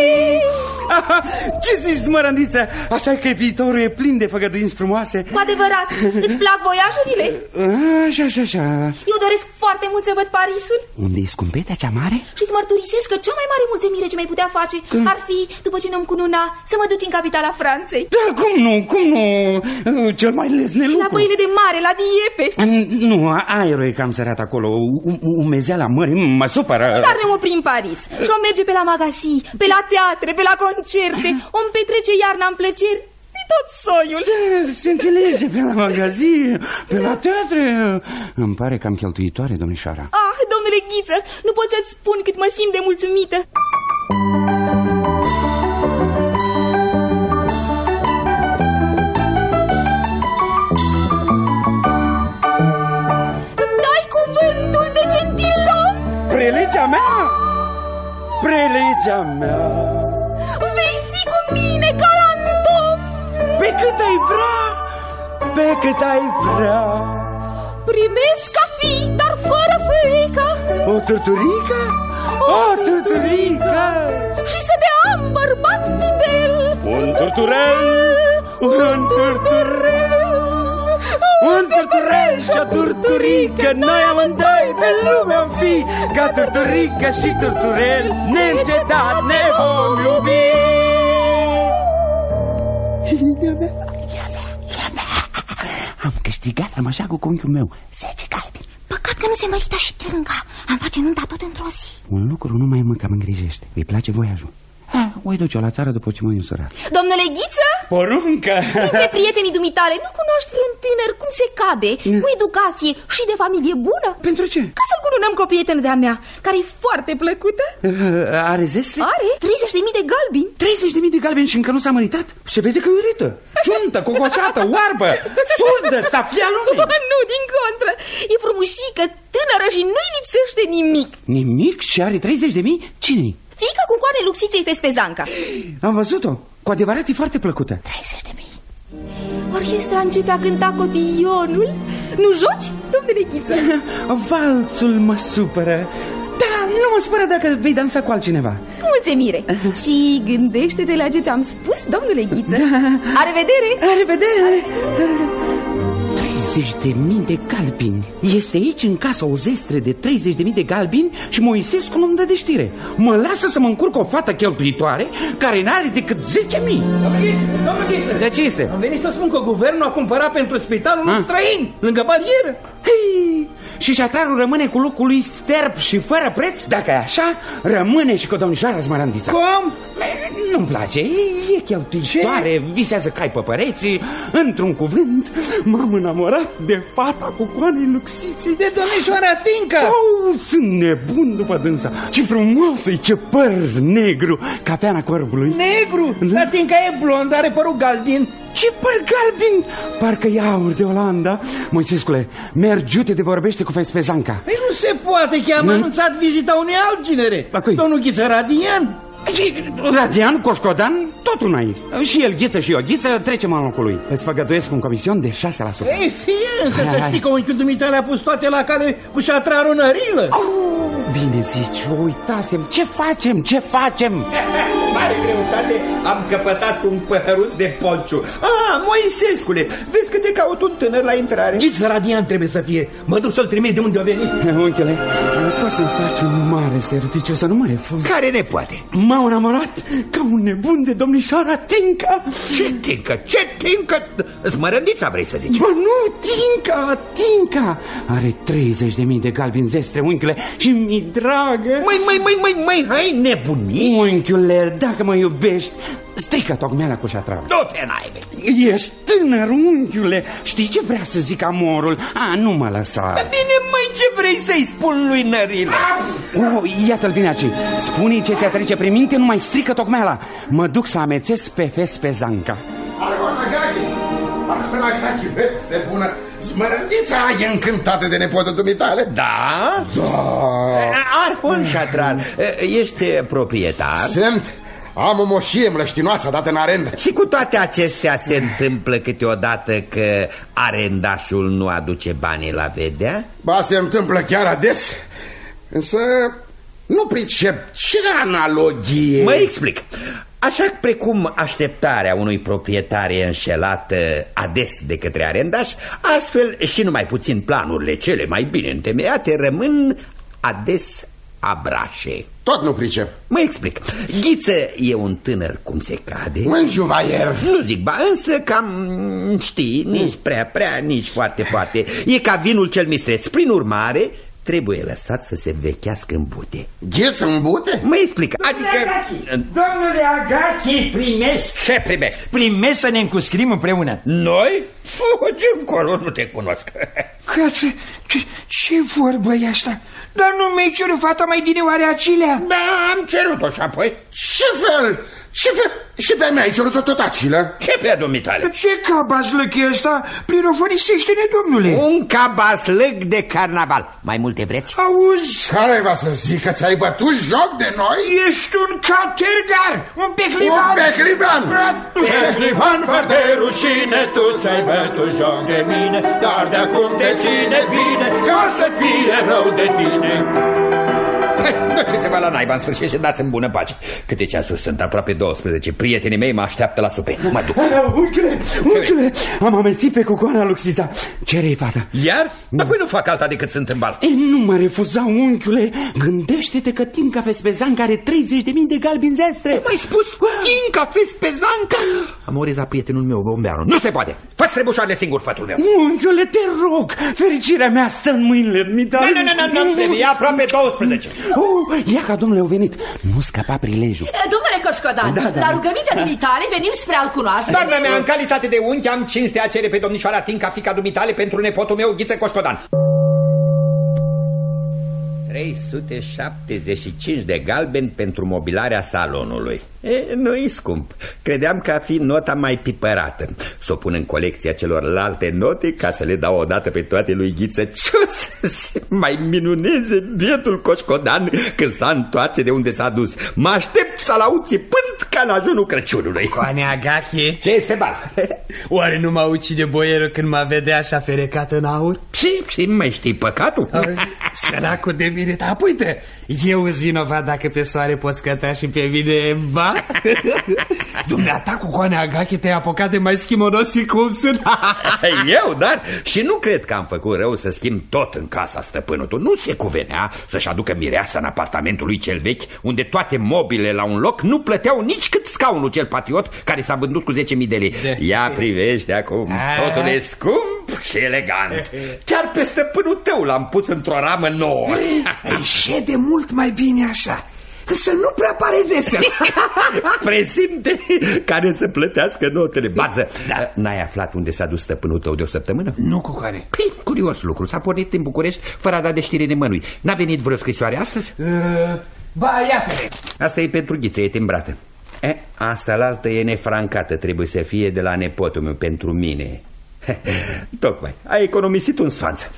Ce zici, Smărândiță? Așa că viitorul e plin de făgăduinți frumoase. Cu adevărat, îți plac voiajurile? Așa. Eu doresc foarte mult să văd Parisul. Unde e scumpetea cea mare? Și-ți mărturisesc că cea mai mare mulțumire ce mi-ai putea face ar fi, după ce ne-am cununa, să mă duci în capitala Franței. Da, cum nu, cel mai lesne lucru. Și la băile de mare, la Dieppe. Nu, aerul e cam sărat acolo, umezeala mării mă supără. Dar ne oprim în Paris și o merge pe la magazii, pe la teatre, pe la concerte, o-mi petrece iarna în plăceri, e tot soiul. Se înțelege, pe la magazii, pe la teatre. Îmi pare cam cheltuitoare, domnișoara. Ah, domnule Ghiță, nu pot să-ți spun cât mă simt de mulțumită. Dai cuvântul de gentilom? Prelegea mea, prelegea mea. Vei fi cu mine, galantom. Pe cât ai vrea, pe cât ai vrea. Primesc ca fi, dar fără frică. O turturică, o turturică. Și să te am bărbat fidel. Un turturel, un turturel. Un turturel și o turturică, noi amândoi pe lume-am fi. Ca turturică și turturel, neîncetat ne vom iubi. Am câștigat rămășagul cu unchiul meu, 10 galbeni. Păcat că nu se merită și tânga. Am face nunta tot într-o zi. Un lucru numai mă cam îngrijește. Îi place voiajul. Voi duce-o la țară după ce mă însurat. Domnule Ghiță? Poruncă! Între prietenii dumitale nu cunoști un tânăr cum se cade, cu educație și de familie bună? Pentru ce? Ca să-l cununăm cu o prietenă de-a mea, care e foarte plăcută. Are zestre? Are 30.000 de galbeni. 30.000 de galbeni și încă nu s-a măritat? Se vede că e urită, ciuntă, cocoșată, oarbă, surdă, stafia lumii. Nu, din contră, e frumușică, tânără și nu-i lipsește nimic. Nimic? Și are 30.000? Cine-i? Fiica cu coane Luxiței Fespezanca. Am văzut-o, cu adevărat e foarte plăcută. 30.000. Orchestra începe a cânta cotilionul. Nu joci, domnule Ghiță? Valțul mă supără. Da, nu mă supără dacă vei dansa cu altcineva. Cu mulțumire. Și gândește-te la ce ți-am spus, domnule Ghiță. A revedere! A revedere! 30.000 de galbini. Este aici în casa o zestre de 30.000 de galbini și Moisescu nu-mi dă de știre. Mă lasă să mă încurc o fată cheltuitoare care n-are decât 10.000. Domnul Ghiță! De ce este? Am venit să spun că guvernul a cumpărat pentru spital un străin, lângă barieră. Hei! Și șatrarul rămâne cu locul lui sterb și fără preț? Dacă e așa, rămâne și cu domnișoara Smărândița. Cum? Nu-mi place, e cheltuitoare, visează cai păpăreții. Într-un cuvânt, m-am enamorat de fata cu coanei Luxiței. De domnișoara Tinca. Sunt nebun după dânsa. Ce frumoasă-i, ce păr negru, ca peana corbului. Negru? Da. Tinca e blond, are părul galbin. Ce păr galbin! Parcă e aur de Olanda. Moisescule, mergi, te vorbește cu Fespezanca. Păi nu se poate, că am anunțat vizita unui alt genere. La cui? Domnul Ghiță Radian. Radian, Coșcodan, tot una ai. Și el ghiță și eu ghiță, trecem în locul lui. Îți făgăduiesc un comision de 6%. Ei, fie însă să știi că unchiul dumitale a pus toate la cale cu șatrarul nărilă. Bine zici, uitasem. Ce facem? Ce facem? Mare greutate, am căpătat un păhăruț de ponciu. Moisescule, vezi că te caut un tânăr la intrare. Ghiță Radian trebuie să fie. Mă duc să-l trimit de unde a venit. Unchiule, poți să-mi faci un mare serviciu, să nu mă refuzi. Care ne poate? M-au enamorat ca un nebun de domnișoara Tinca. Ce Tinca? Ce Tinca? Smărândița vrei să zici? Bă, nu, Tinca are 30.000 de galbini zestre, unchiule, și mi-i dragă. Măi, hai nebunii. Unchiule, dacă mă iubești, strică tocmeala cu șatrarul. Du-te, naibe. Ești tânăr, unchiule. Știi ce vrea să zic amorul? Nu mă lăsa. Dar bine, măi, ce vrei să-i spun lui Nărilă? Iată-l vine aici. Spune-i ce te trece prin minte, nu mai strică tocmeala. Mă duc să amețesc pe Fespezanca. Arhonagachi, veste bună. Smărândița e încântată de nepotul dumitale? Da? Arhon Șatrar, ești proprietar? Sunt. Am o moșie mlăștinoasă dată în arendă. Și cu toate acestea se întâmplă câteodată că arendașul nu aduce banii la vedea? Ba, se întâmplă chiar ades. Însă nu pricep ce analogie. Mă explic. Așa precum așteptarea unui proprietar e înșelată ades de către arendaș, astfel și numai puțin planurile cele mai bine întemeiate rămân ades abrașe. Tot nu pricep. Mă explic. Ghiță e un tânăr cum se cade. Un juvaier. Nu zic, ba, însă cam, știi, nici prea, nici foarte. E ca vinul cel mistreț. Prin urmare, trebuie lăsat să se vechească în bute. Ghiță în bute? Mă explic. Adică... Domnule Agachi, primesc. Ce primești? Primesc să ne încuscrim împreună. Noi? Fugi încolo, nu te cunosc. Ce vorbă e asta? Dar nu mi-ai cerut fata mai din oare Acilea? Da, am cerut-o și apoi. Ce fel? Și pe mea ai cerut-o tot Acilea? Ce pe dumitale? Ce cabaslăc e ăsta? Plinofonisește-ne, domnule. Un cabaslăc de carnaval. Mai multe vreți? Auzi? Care va să zic că ți-ai bătut joc de noi? Ești un catergar, un pehlivan. Un pehlivan! Pehlivan, fără de rușine, tu ți-ai bătut joc de mine, dar de-acum te ține bine, ca să fie rău de tine. Duceți-vă la naiba în sfârșit și dați-mi bună pace. Câte ceasuri sunt? Aproape 12. Prietenii mei mă așteaptă la supe. Mă duc. Unchiule, am amețit pe cucoana Luxița. Ce-i fata? Iar? Apoi nu fac alta decât sunt în bal. Nu mă refuza, unchiule. Gândește-te că Tinca Fespezanca are 30.000 de galbini zestre. Ce m-ai spus? Tinca Fespezanca? Am orizat prietenul meu, bombeanul. Nu se poate. Fă-ți trebușoarele singur, fătul meu. Unchiule, te rog. Fericirea mea stă în mâinile dumitale. Nu, trebuie aproape 12. Ia ca domnule au venit. Nu scăpa prilejul. Domnule Coșcodan, la rugămintea dumitale venim spre a-l cunoaște. Doamna mea, în calitate de unchi am cinstea cere pe domnișoara Tinca, fiica dumitale, pentru nepotul meu Ghiță Coșcodan. 375 de galbeni pentru mobilarea salonului. Nu-i scump. Credeam că a fi nota mai pipărată. S-o pun în colecția celorlalte note ca să le dau odată pe toate lui Ghiță. Ce o să se mai minuneze bietul Coșcodan când s-a întoarce de unde s-a dus. Mă aștept să-l aud țipând ca în ajunul Crăciunului. Coane Agache, ce este bază? Oare nu mă ucide boierul când mă vedea așa ferecat în aur? Și mai știi păcatul? Săracul de mine, dar uite, eu îți vinovat dacă pe soare poți căta și pe mine ba? Dumneata cu Coane Agache te-ai apucat de mai schimonosi cum sunt. Eu, dar? Și nu cred că am făcut rău să schimb tot în casa stăpânului. Nu se cuvenea să-și aducă mireasa în apartamentul lui cel vechi, unde toate mobilele la un loc nu plăteau nici cât scaunul cel patriot care s-a vândut cu 10.000 de lei. Ia privește acum, totul e scump și elegant. Chiar pe stăpânul tău l-am pus într-o ramă nouă. Îi șede mult mai bine așa. Să nu prea pare vesel. Presimte care să plătească notele. Bază, n-ai aflat unde s-a dus stăpânul tău de o săptămână? Nu, cu care? Păi, curios lucru. S-a pornit în București fără a da de știre nimănui. N-a venit vreo scrisoare astăzi? Ba, iată-le. Asta e pentru Ghiță, e timbrată. Asta l'altă e nefrancată. Trebuie să fie de la nepotul meu pentru mine. Tocmai, ai economisit un sfanț.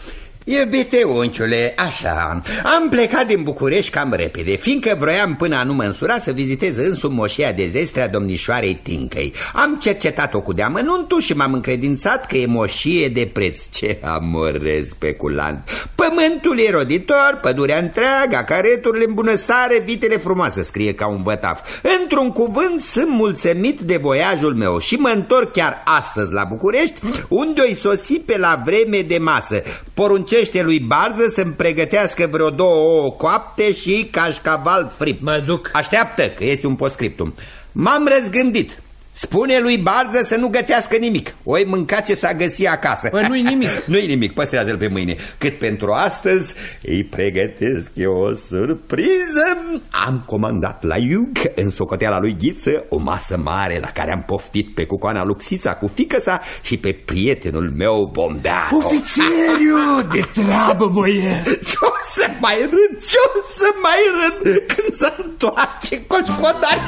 Iubite unchiule, așa, am plecat din București cam repede, fiindcă vroiam până a nu mă însura să vizitez însumi moșia de zestre a domnișoarei Tincăi. Am cercetat-o cu deamănuntul și m-am încredințat că e moșie de preț. Ce amorez speculant! Pământul e roditor, pădurea întreagă, careturile în bunăstare, vitele frumoase, scrie ca un vătaf. Într-un cuvânt, sunt mulțumit de voiajul meu și mă întorc chiar astăzi la București, unde o-i sosi pe la vreme de masă. Poruncește lui Barză să-mi pregătească vreo 2 ouă coapte și cașcaval fript. Mă duc. Așteaptă, că este un postscriptum. M-am răzgândit. Spune lui Barză să nu gătească nimic. O-i mânca ce s-a găsit acasă. Bă, nu-i nimic. Nu-i nimic, păstrează-l pe mâine. Cât pentru astăzi îi pregătesc eu o surpriză. Am comandat la Iug, în socoteala lui Ghiță, o masă mare la care am poftit pe cucoana Luxița cu fiică-sa și pe prietenul meu Bombea. Ofițeriu, de treabă, boier. Ce-o să mai râd, ce-o să mai râd când se întoarce coșcodari.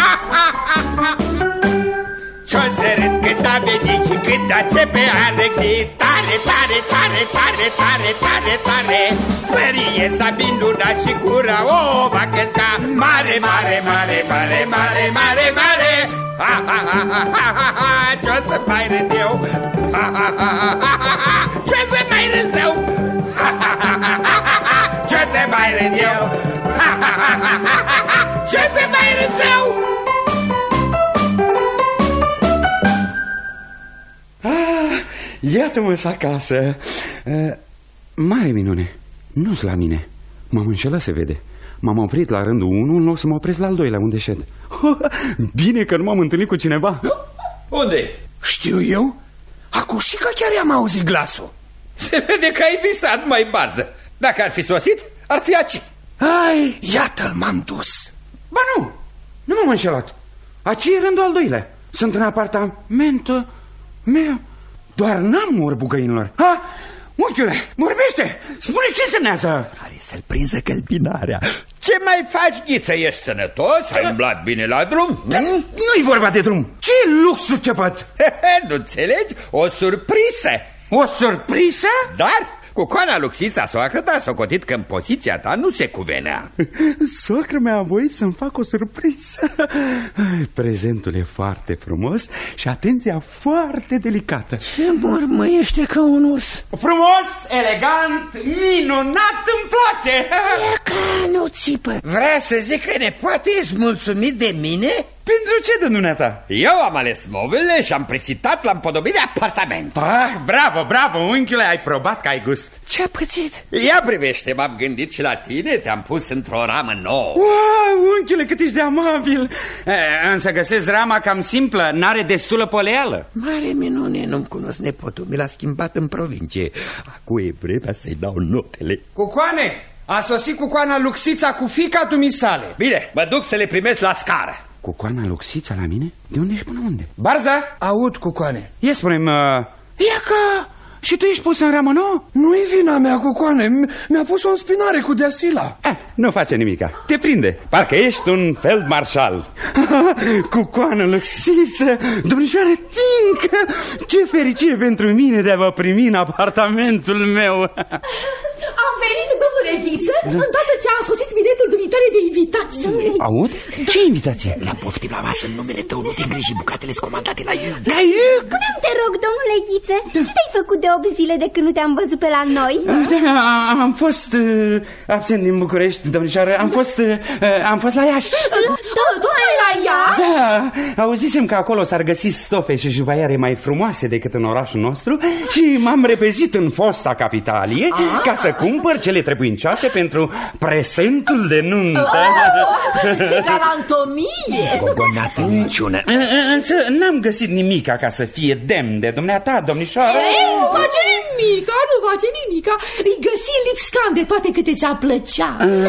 Ce-o să râd cât a venit și cât a ce pe arăchit. Tare, tare, tare, tare, tare, tare, tare. Mărie s-a minunat și gura o va căsca. Mare, mare, mare, mare, mare, mare, mare. Ha, ha, ha, ha, ha, ha, ha. Ce-o să mai râd eu? Ha, ha, ha, ha, ha, ha, ha. Ce-o să mai râd eu? Ha, ha, ha, ha, ha, ha, ha. Ce-o să mai râd eu? Ha, ha, ha, ha, ha, ha, ha. Ce-o să mai râd eu? Iată-mă-s acasă. Mare minune, nu-s la mine. M-am înșelat, se vede. M-am oprit la rândul 1 în loc să mă opresc la al doilea unde șed. Bine că nu m-am întâlnit cu cineva. Unde? Știu eu? Acușica chiar i-am auzit glasul. Se vede că ai visat, mai Barză. Dacă ar fi sosit, ar fi aici. Ai, iată-l, m-am dus. Ba nu m-am înșelat. Aici e rândul al doilea. Sunt în apartamentul meu. Doar n-am morbu găinilor. Ha? Unchiule, vorbește! Spune ce semnează! Care să-l prinză călbinarea. Ce mai faci, Ghiță? Ești sănătos? Ai umblat bine la drum? Nu-i vorba de drum. Ce luxul ce văd? Nu înțelegi? O surpriză. O surpriză? Dar cucoana Luxița, soacră ta, s-a socotit că în poziția ta nu se cuvenea. Socră mi-a voit să-mi fac o surpriză. Prezentul e foarte frumos și atenția foarte delicată. Ce mormăiește ca un urs. Frumos, elegant, minunat, îmi place. E ca nu țipă. Vrea să zic că nepoate ești mulțumit de mine? Pentru ce, de dumneata? Eu am ales mobilele și am presitat la împodobire apartament. Bravo, bravo, unchiule, ai probat că ai gust. Ce-a pățit? Ia privește, m-am gândit și la tine, te-am pus într-o ramă nouă. Wow, unchiule, cât ești de amabil. Însă găsesc rama cam simplă, n-are destulă poleală. Mare minune, nu-mi cunosc nepotul, mi l-a schimbat în provincie. Acum e vremea să-i dau notele. Cucoane, a sosit cucoana Luxița cu fiica dumisale. Bine, mă duc să le primesc la scară. Cucoana Luxița la mine? De unde ești până unde? Barza? Aud, cucoane. Ia spune-mi, ia că și tu ești pus în ramă nouă? Nu-i vina mea, cucoane, mi-a pus-o în spinare cu deasila. Nu face nimica, te prinde, parcă ești un feldmarșal. Cucoană Luxiță, domnișoară Tincă, ce fericire pentru mine de a vă primi în apartamentul meu. Am venit, domnule Ghiță, îndată ce a sosit biletul dumitare de invitație. Aud? Ce invitație? La poftim la masă în numele tău, nu te îngriji, bucatele scomandate la Iug. La Iug? Spune-mi, te rog, domnule Ghiță, ce te-ai făcut de 8 zile de când nu te-am văzut pe la noi? Am fost absent din București, domnișoară, am fost la Iași. Tocmai la Iași? Da, auzisem că acolo s-ar găsi stofe și juvaiare mai frumoase decât în orașul nostru și m-am repezit în fosta capitalie ca să cumpăr cele trebuincioase pentru prezentul de nuntă. Ce galantomie! Gogonată minciună. Însă n-am găsit nimica ca să fie demn de dumneata, domnișoară. Nu face nimica, nu face nimica. Îi găsi lipscan de toate câte ți-a plăcea.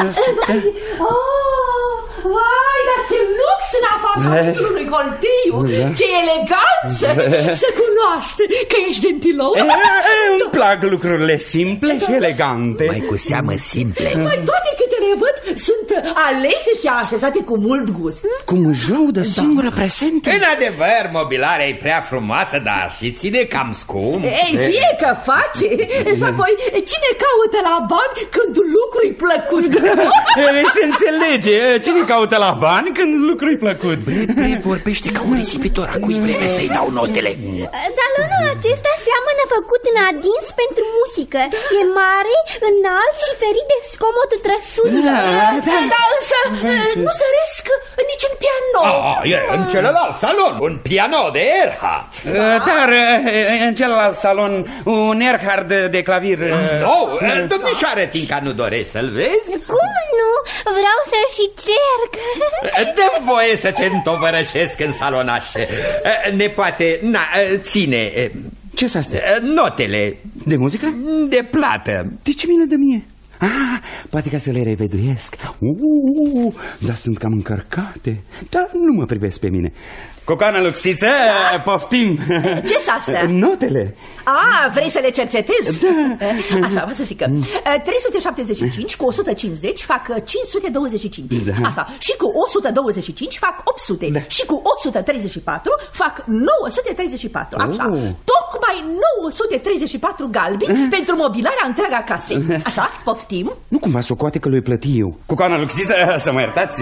Vai, dar ce lux în apartamentul lui Coltiu. Ce eleganță. Se cunoaște că ești gentilou. Îmi plac lucrurile simple și elegante. Mai cu seamă simple. Mai toate câte le văd sunt alese și așezate cu mult gust. Cum își laudă singură prezentul. În adevăr, mobilarea e prea frumoasă, dar și ține cam scump. Ei, fie că face. Și apoi, cine caută la bani când lucru-i plăcut? Se înțelege, cine caută la bani când lucru-i plăcut? Vorbește ca un risipitor, a cui vreme să-i dau notele. Salonul acesta seamănă făcut în adins pentru muzică. E mare, înalt și ferit de zgomotul trăsurilor. Da, însă nu săresc niciun piano. E în celălalt salon, un piano de Erhard. Dar în celălalt salon un Erhard de clavir. Nu, domnișoară Tinca, nu doresc să-l vezi? Cum nu? Vreau să-l și cerc. Dă-mi voie să te întovărășesc în salonașe. Ne poate, ține. Ce-s astea? Notele. De muzică? De plată. De ce mi le dă mie? Poate ca să le reveduiesc. Dar sunt cam încărcate. Dar nu mă privesc pe mine. Cocoană Luxiță, poftim. Ce-s astea? Notele. Vrei să le cercetezi? Așa, vă să zic că 375 cu 150 fac 525. Așa, și cu 125 fac 800. Și cu 134 fac 934. Așa, tocmai 934 galbi pentru mobilarea întreaga casei. Așa, poftim. Nu cumva socoate că l-o plăti eu. Cocoană Luxiță, să mă iertați.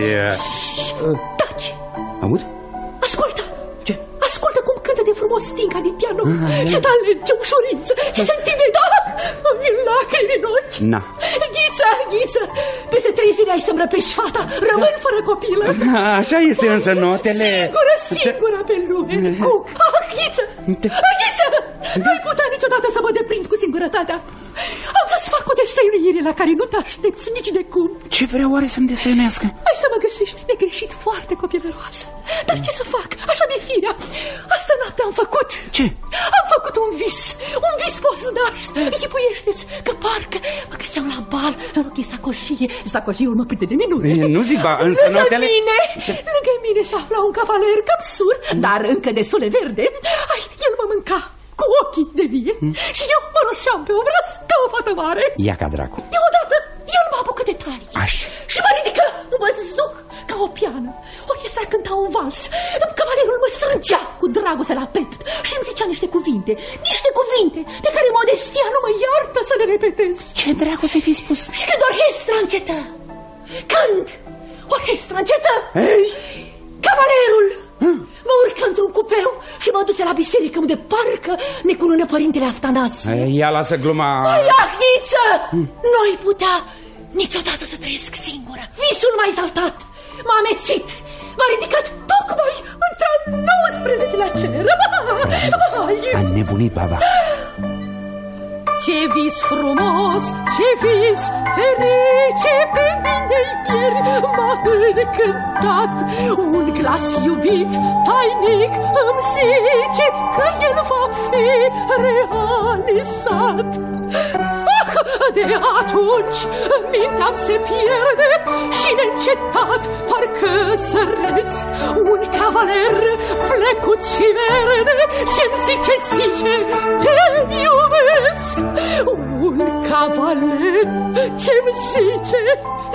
Taci. Aud? Ascultă! Ce? Ascultă cum cântă de frumos Stinca din piano. Ce talent, ce ușurință, ce sentiment. Vin lacrimi în ochi. Ghiță, peste 3 zile ai să-mi răpești fata. Rămân fără copilă. Așa este însă notele. Singura pe lume. Cum? Ghiță, n-ai putea niciodată să mă deprind cu singurătatea. Am să-ți fac o destăinuire la care nu te aștepți nici de cum. Ce vrea oare să-mi destăinuiască? Ai să mă găsești negreșit foarte copilăroasă. Dar ce să fac? Așa mi-e firea. Asta noapte am făcut. Ce? Am făcut un vis poznaș. Închipuiește-ți că parcă mă găseam la bal în ochii sacoșie urmă prinde de minute. Nu zic, însă notele... Lângă mine se afla un cavaler căpsur, dar încă destul de verde. El mă mânca cu ochii de vie și eu mă roșeam pe obraz ca o fată mare. Ia ca dracu. Deodată el mă apucă de talie și mă ridică, mă zduc ca o piană. Orchestra cânta un vals. Cavalerul mă strângea cu dragoste la piept și îmi zicea niște cuvinte pe care modestia nu mă iartă să le repetez. Ce dracu să-i fi spus? Și când orchestra încetă, cavalerul mă urcă într-un cupeu și mă duce la biserică unde parcă ne cunună părintele Aftanasie. Ia lasă gluma. Ghiță, nu-i putea niciodată să trăiesc singură. Visul m-a exaltat, m-a amețit, m-a ridicat tocmai într-al 19-lea cer. A nebunit baba. Ce vis frumos, ce vis ferice pe mine ieri m-a încântat. Un glas iubit, tainic, îmi zice că el va fi realizat. De atunci mintea-mi se pierde și neîncetat parcă săresc. Un cavaler plecut și verde și-mi zice, te iubesc. Un cavaler ce-mi zice,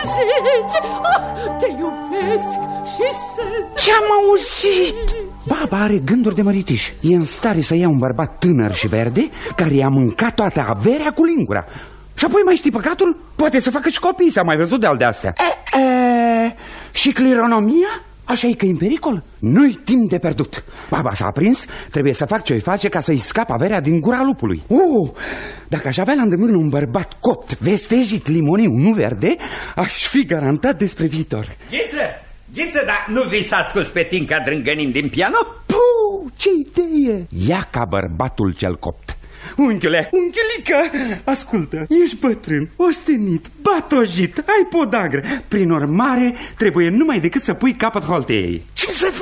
te iubesc și Ce-am auzit? Baba are gânduri de măritiș. E în stare să ia un bărbat tânăr și verde care i-a mâncat toată averea cu lingura. Și apoi mai știi păcatul? Poate să facă și copii, s-a mai văzut de-al de-astea. Și clironomia? Așa e că e în pericol? Nu-i timp de pierdut. Baba s-a aprins, trebuie să fac ce-o face ca să-i scap averea din gura lupului. Dacă aș avea la îndemână un bărbat copt, vestejit, limoniu, nu verde, aș fi garantat despre viitor. Ghiță, dar nu vii să asculți pe Tinca drângănind din piano? Ce idee! Ia ca bărbatul cel copt. Unchiule, unchiulică, ascultă, ești bătrân, ostenit, batojit, ai podagră. Prin urmare, trebuie numai decât să pui capăt holteiei. Ce să fac?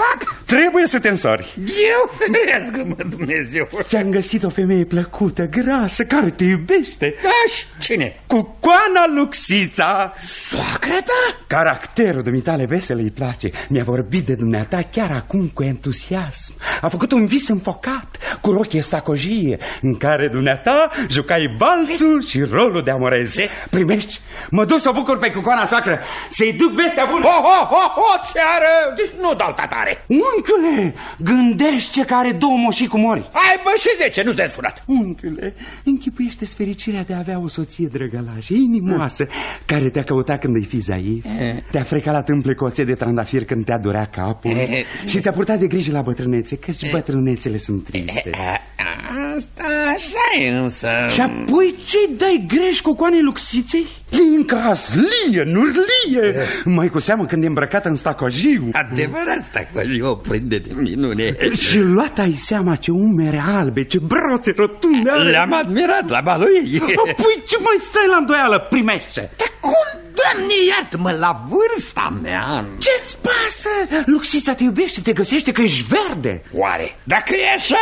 trebuie să te însori. Eu? Ferească-mă, Dumnezeu! Ți-am găsit o femeie plăcută, grasă, care te iubește. Aș? Cine? Cucoana Luxița. Soacră ta? Caracterul dumitale vesel îi place. Mi-a vorbit de dumneata chiar acum cu entuziasm. A făcut un vis înfocat, cu rochie stacojie, în care dumneata jucai valțul și rolul de amorez. Primești? Mă duc să o bucur pe cucoana soacră, să-i duc vestea bună. Țeară! Deci nu dau tatare. Unchiule, gândește că are 2 moșii cu mori. Hai bă, și 10, nu-ți dai furat. Unchiule, închipuiește-ți fericirea de a avea o soție drăgălașă, inimoasă, care te-a căutat când îi fi zaif, te-a frecat în plecoțe de trandafir când te-a durea capul și ți-a purtat de grijă la bătrânețe, căci bătrânețele sunt triste. Asta așa e însă. Și apoi ce-i dai greș cucoanei Luxiței? E încaslie, nurlie. Mai cu seamă când e îmbrăcată în stacojiu. Adevărat, stacojiu o prinde de minune. Și luat-ai seama ce umere albe, ce brațe rotunde are. Le-am admirat la balul ei. Apoi ce mai stai la îndoială? Primește. Dar cum, Doamne, iartă-mă, la vârsta mea? Ce-ți pasă? Luxița te iubește, te găsește că ești verde. Oare? Dacă e așa,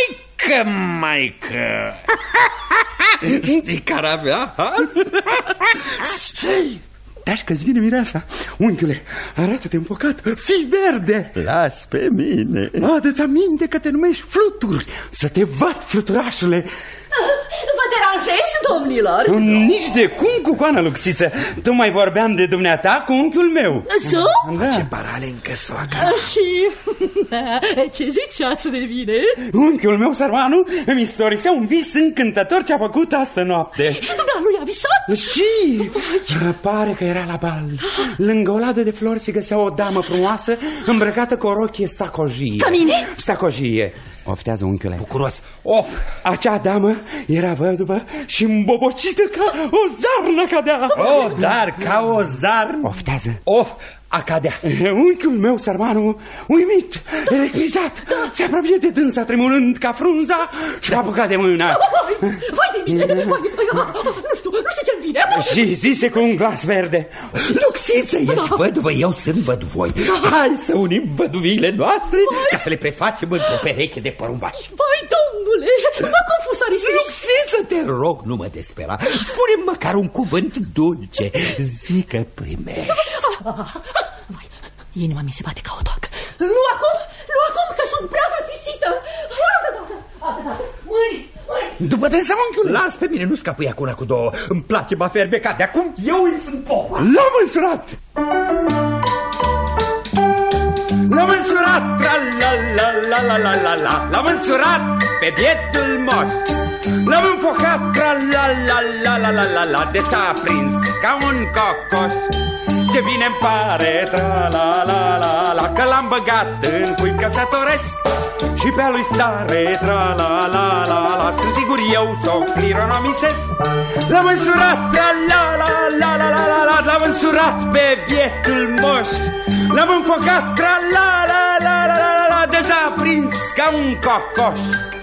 maică știi care avea Dași că-ți vine mireasa. Unchiule, arată-te înfocat, fii verde. Las pe mine. Adă-ți aminte că te numești Fluturi. Să te văd, fluturașule. Vă deranjez, domnilor? Nici de cum, cucoana Luxiță. Tu mai vorbeam de dumneata cu unchiul meu. Ce? Da. Ce parale încă soacă. Și ce ziceați de mine? Unchiul meu, sărmanul, îmi istorisea un vis încântător ce a făcut astă noapte. Și dumnealui a visat? Și pare că era la bal. Lângă o ladă de flori se găsea o damă frumoasă îmbrăcată cu o rochie stacojie. Ca mine? Stacojie. Oftează, unchiule. Bucuros. Acea damă era văduvă și îmbobocită ca o zarnă cadea. Dar ca o zarnă. Oftează. A cadea. Unchiul meu, sărmanul, uimit, electrizat, se apropie de dânsa, tremurând ca frunza și a apucat de mână. Vai de mine, nu știu ce-mi vine. Și zise cu un glas verde: Luxiță, ești văduvă, eu sunt văduvoi. Hai să unim văduviile noastre ca să le prefacem într-o pereche de porumbași. Vai, domnule, mă confusarisiți. Luxiță, te rog, nu mă despera. Spune-mi măcar un cuvânt dulce. Zi că primești. Vai, inima mi se bate ca o toacă. Nu acum, că sunt prea văstisită. Mâini. După de sau unchiul? Las pe mine, nu scapui acuna cu 2. Îmi place ba fermecat, de acum eu îi sunt popa. L-am însurat! L-am însurat! Tra-la-la-la-la-la-la-la. L-am însurat pe bietul moș. L-am înfocat, tra-la-la-la-la-la-la, de s-a aprins ca un cocoș. Ce bine-mi pare, tra-la-la-la-la, că l-am băgat în cui căsătoresc și pe-a lui stare, tra-la-la-la-la, sunt sigur eu s-o clironomisesc. L-am însurat, tra-la-la-la-la-la-la, l-am însurat pe bietul moș. L-am înfocat, tra-la-la-la-la-la-la, de s-a aprins ca un cocoș.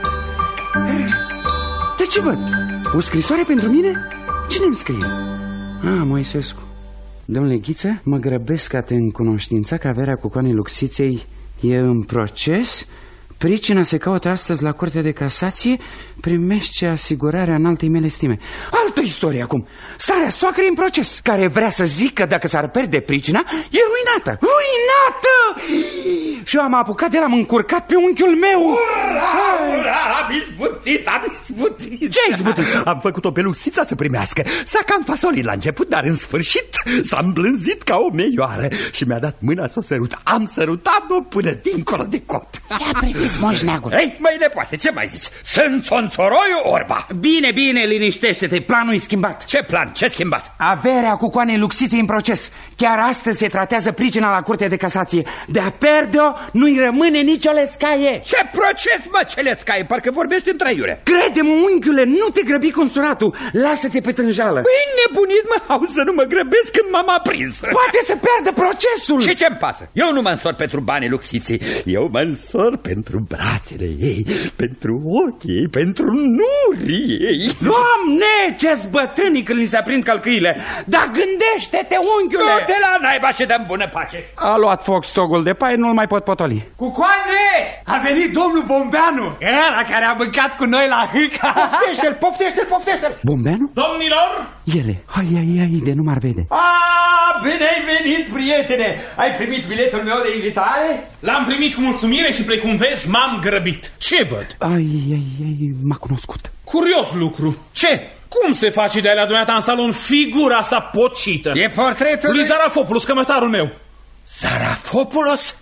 De ce văd? O scrisoare pentru mine? Cine îmi scrie? Moisescu. Domnule Ghiță, mă grăbesc a te încunoștința că averea cucoanei Luxiței e în proces. Pricina se caută astăzi la Curtea de Casație. Primește asigurarea înaltei mele stime. Altă istorie acum. Starea soacrei în proces, care vrea să zică dacă s-ar pierde pricina, e ruinată. Ruinată! Și eu am apucat de l-am încurcat pe unchiul meu. Ura, am izbutit. Ce ai izbutit? Am făcut-o pe Luxița să primească. S-a cam fasolit la început, dar în sfârșit s-a îmblânzit ca o meioară și mi-a dat mâna să o sărut. Am sărutat-o până dincolo de cot. Ia priviți, moșneagul. Ei, măi nepoate, ce mai zici? Sunt țonțoroiu orba. Bine, liniștește-te, planul e schimbat. Ce plan? Ce schimbat? Averea cucoanei Luxiței în proces. Chiar astăzi se tratează pricina la Curtea de Casație. De a perde-o nu-i rămâne nicio lescaie. Ce proces, mă, ce lescaie? Parcă vorbești în traiure. Crede-mă, unchiule, nu te grăbi cu însuratul. Lasă-te pe tânjală. Păi nebunit, mă, au să nu mă grăbesc când m-am aprins. Poate să pierdă procesul. Și ce-mi pasă? Eu nu mă însor pentru banii Luxiței. Eu mă însor pentru brațele ei, pentru ochii ei, pentru nurii ei. Doamne, ce-s bătrânii când li se aprind călcâile. Dar gândește-te, unchiule. De la naiba și dăm bună pace. A luat foc stogul de pai, nu-l mai pot potoli. Cucoane! A venit domnul Bombeanu, ăla care a mâncat cu noi la hâca. Poftește-l. Bombeanu? Domnilor! Ele, hai, de nu m-ar vede. Bine ai venit, prietene. Ai primit biletul meu de invitare? L-am primit cu mulțumire și precum vezi m-am grăbit. Ce văd? Ai, m-a cunoscut. Curios lucru. Ce? Cum se face de alea dumneata în salon figura asta pocită? E portretul lui Zarafopoulos, cămătarul meu. Zarafopoulos?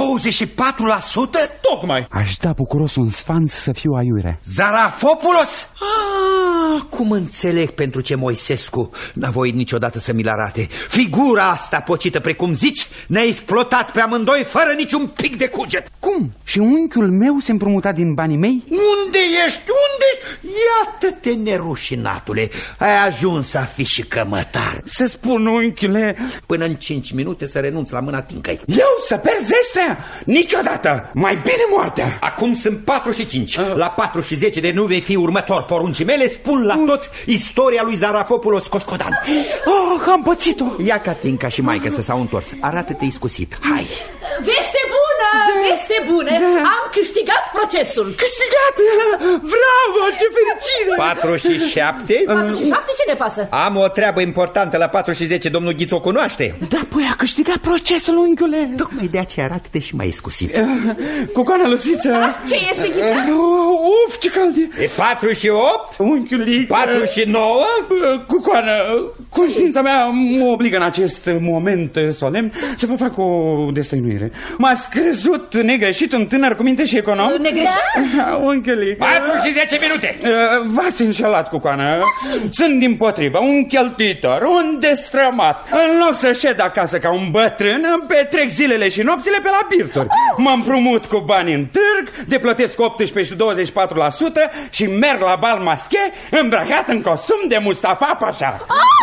24%? Tocmai. Aș da bucuros un sfanț să fiu aiurea. Zarafopoulos? Cum înțeleg pentru ce Moisescu n-a voit niciodată să mi-l arate. Figura asta pocită, precum zici, ne-a exploatat pe amândoi fără niciun pic de cuget. Cum? Și unchiul meu se împrumuta din banii mei? Unde ești? Iată-te, nerușinatule. Ai ajuns să fii și cămătar. Să spun, unchiule, până în 5 minute să renunț la mâna tincăi. Eu să perzi zestrea? Niciodată. Mai bine moartea. Acum sunt 4 și 5. La 4 și 10 de nu vei fi următor poruncii mele. Spun la toți istoria lui Zarafopoulos Coșcodan. Am pățit-o. Ia ca tinca și maică să s-au întors. Arată-te iscusit. Hai. Veste bună! Veste bună! Am câștigat procesul. Câștigat? Bravo, ce fericire! 4 și 7? 4 și 7 ce ne pasă? Am o treabă importantă la 4 și 10. Domnul Ghiț o cunoaște. Da, păi a câștigat procesul, unchiule. Tocmai de aceea arată-te și mai iscusit. Cucoana Lusiță. Ce este, Ghiță? Uf, ce cald e. E 4 și 8? Unchiulică. 4 și 9? Cucoană, conștiința mea mă obligă în acest moment solemn să vă fac o destăinuire. M-ați crezut negreșit un tânăr cu minte și econom? Negreșit? Unchiulică. 4 și 10 minute. V-ați înșelat, Cucoană. Sunt dimpotrivă un cheltuitor, un destrămat. În loc să șed acasă ca un bătrân, îmi petrec zilele și nopțile pe la birturi. Mă împrumut cu bani în târg, deplătesc 18 și 24% și merg la bal masche îmbrăcat în costum de Mustafa Pașa.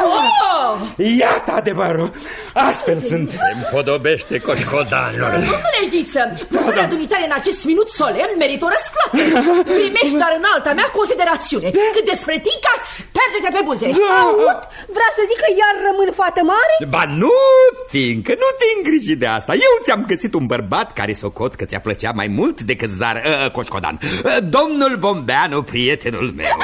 Iată adevărul. Astfel sunt. Se împodobește Coșcodanilor. Domnule Ghiță, lucrurile dumitale în acest minut solemn merită o răsplată. Primești dar în alta mea considerațiune. Cât despre tinca, pierde-te pe buze. Aud, vrea să zic că iar rămân fată mare? Ba nu, tincă, nu te îngriji de asta. Eu ți-am găsit un bărbat care socot că ți-a plăcea mai mult decât Coșcodan. Domnul Bombeanu, prietenul meu.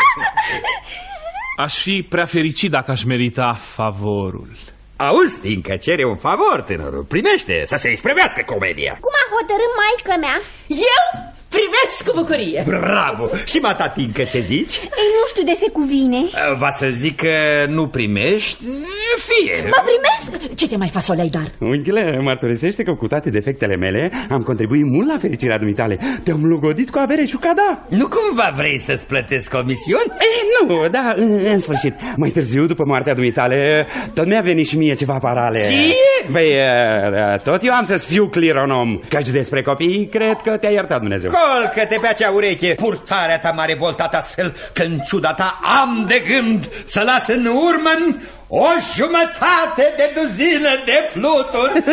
Aș fi prea fericit dacă aș merita favorul. Auzi, tincă, cere un favor, tânărul. Primește, să se isprăvească comedia. Cum a hotărât maică mea? Eu primesc cu bucurie. Bravo! Și mata, tincă, ce zici? Ei, nu știu de se cuvine. Va să zic că nu primești, fie. Mă primesc? Ce te mai fasolei, dar? Unchiule, mărturisește că cu toate defectele mele am contribuit mult la fericirea dumitale. Te-am lugodit cu avere și cada. Nu cumva vrei să-ți plătesc comisiuni? Nu, da, în sfârșit. Mai târziu, după moartea dumitale, tot mi-a venit și mie ceva parale. Ce? Păi, tot eu am să-ți fiu clironom. Căci despre copii, cred că te-a iertat Dumnezeu. Colcă-te pe acea ureche. Purtarea ta m-a revoltat astfel că în ciuda ta am de gând să las în urmă o jumătate de duzină de fluturi.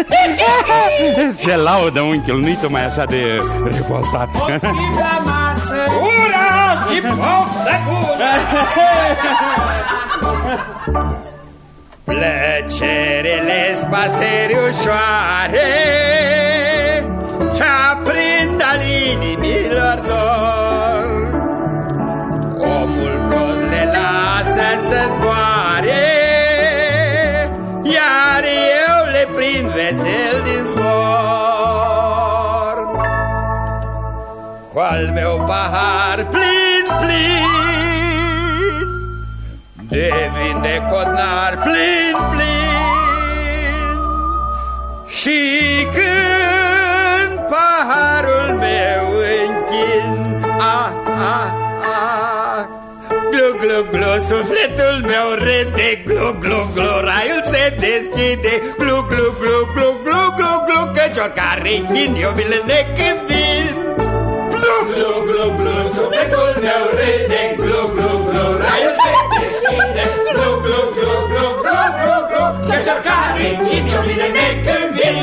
Se laudă, unchiul, nu-i tu mai așa de revoltat. Ura și poftă bună! Plăcerele spaseri ușoare ce-aprind al inimilor dor. Omul crud le lasă să zboare, iar eu le prind vesel din zbor. Cu al meu pahar plin, plin, de vin de codnar plin, plin, și când paharul meu închin, glu, glu, glu, sufletul meu râde, glu, glu, glu, raiul se deschide, glu, glu, glu, glu, glu, glu, glu, căci oricare chin eu vi-l necăvin. Glu, glu, glu, glu, sufletul meu râde, glu, glu, glu, raiul se deschide, glu, glu, glu, glu, glu, glu, glu, căci oricare chin eu vi-l necăvin.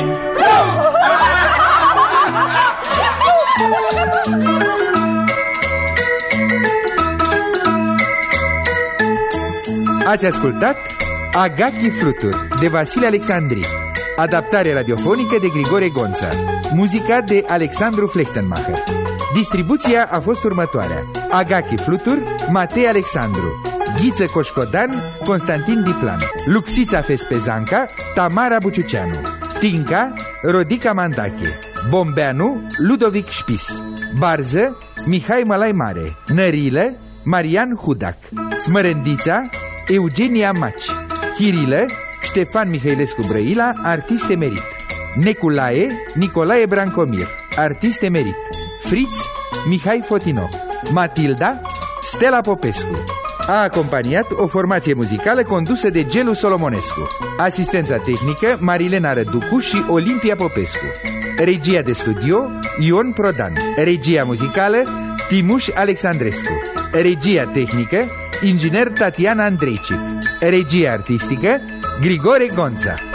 Ați ascultat Agachi Flutur de Vasile Alexandri. Adaptare radiofonică de Grigore Gonța. Muzica de Alexandru Flechtenmacher. Distribuția a fost următoarea: Agachi Flutur, Matei Alexandru, Ghiță Coșcodan, Constantin Diplan, Luxița Fespezanca, Tamara Buciuceanu, Tinca, Rodica Mandache, Bombeanu, Ludovic Șpis, Barză, Mihai Mălai Mare, Nărilă, Marian Hudac, Smărândița, Eugenia Maci, Chirilă, Ștefan Mihailescu Brăila, artist emerit, Neculae, Nicolae Brancomir, artist emerit, Fritz, Mihai Fotino, Matilda, Stella Popescu. A acompaniat o formație muzicală condusă de Gelu Solomonescu. Asistența tehnică Marilena Răducu și Olimpia Popescu. Regia de studio Ion Prodan. Regia muzicală Timuș Alexandrescu. Regia tehnică inginer Tatiana Andreicic. Regia artistică Grigore Gonța.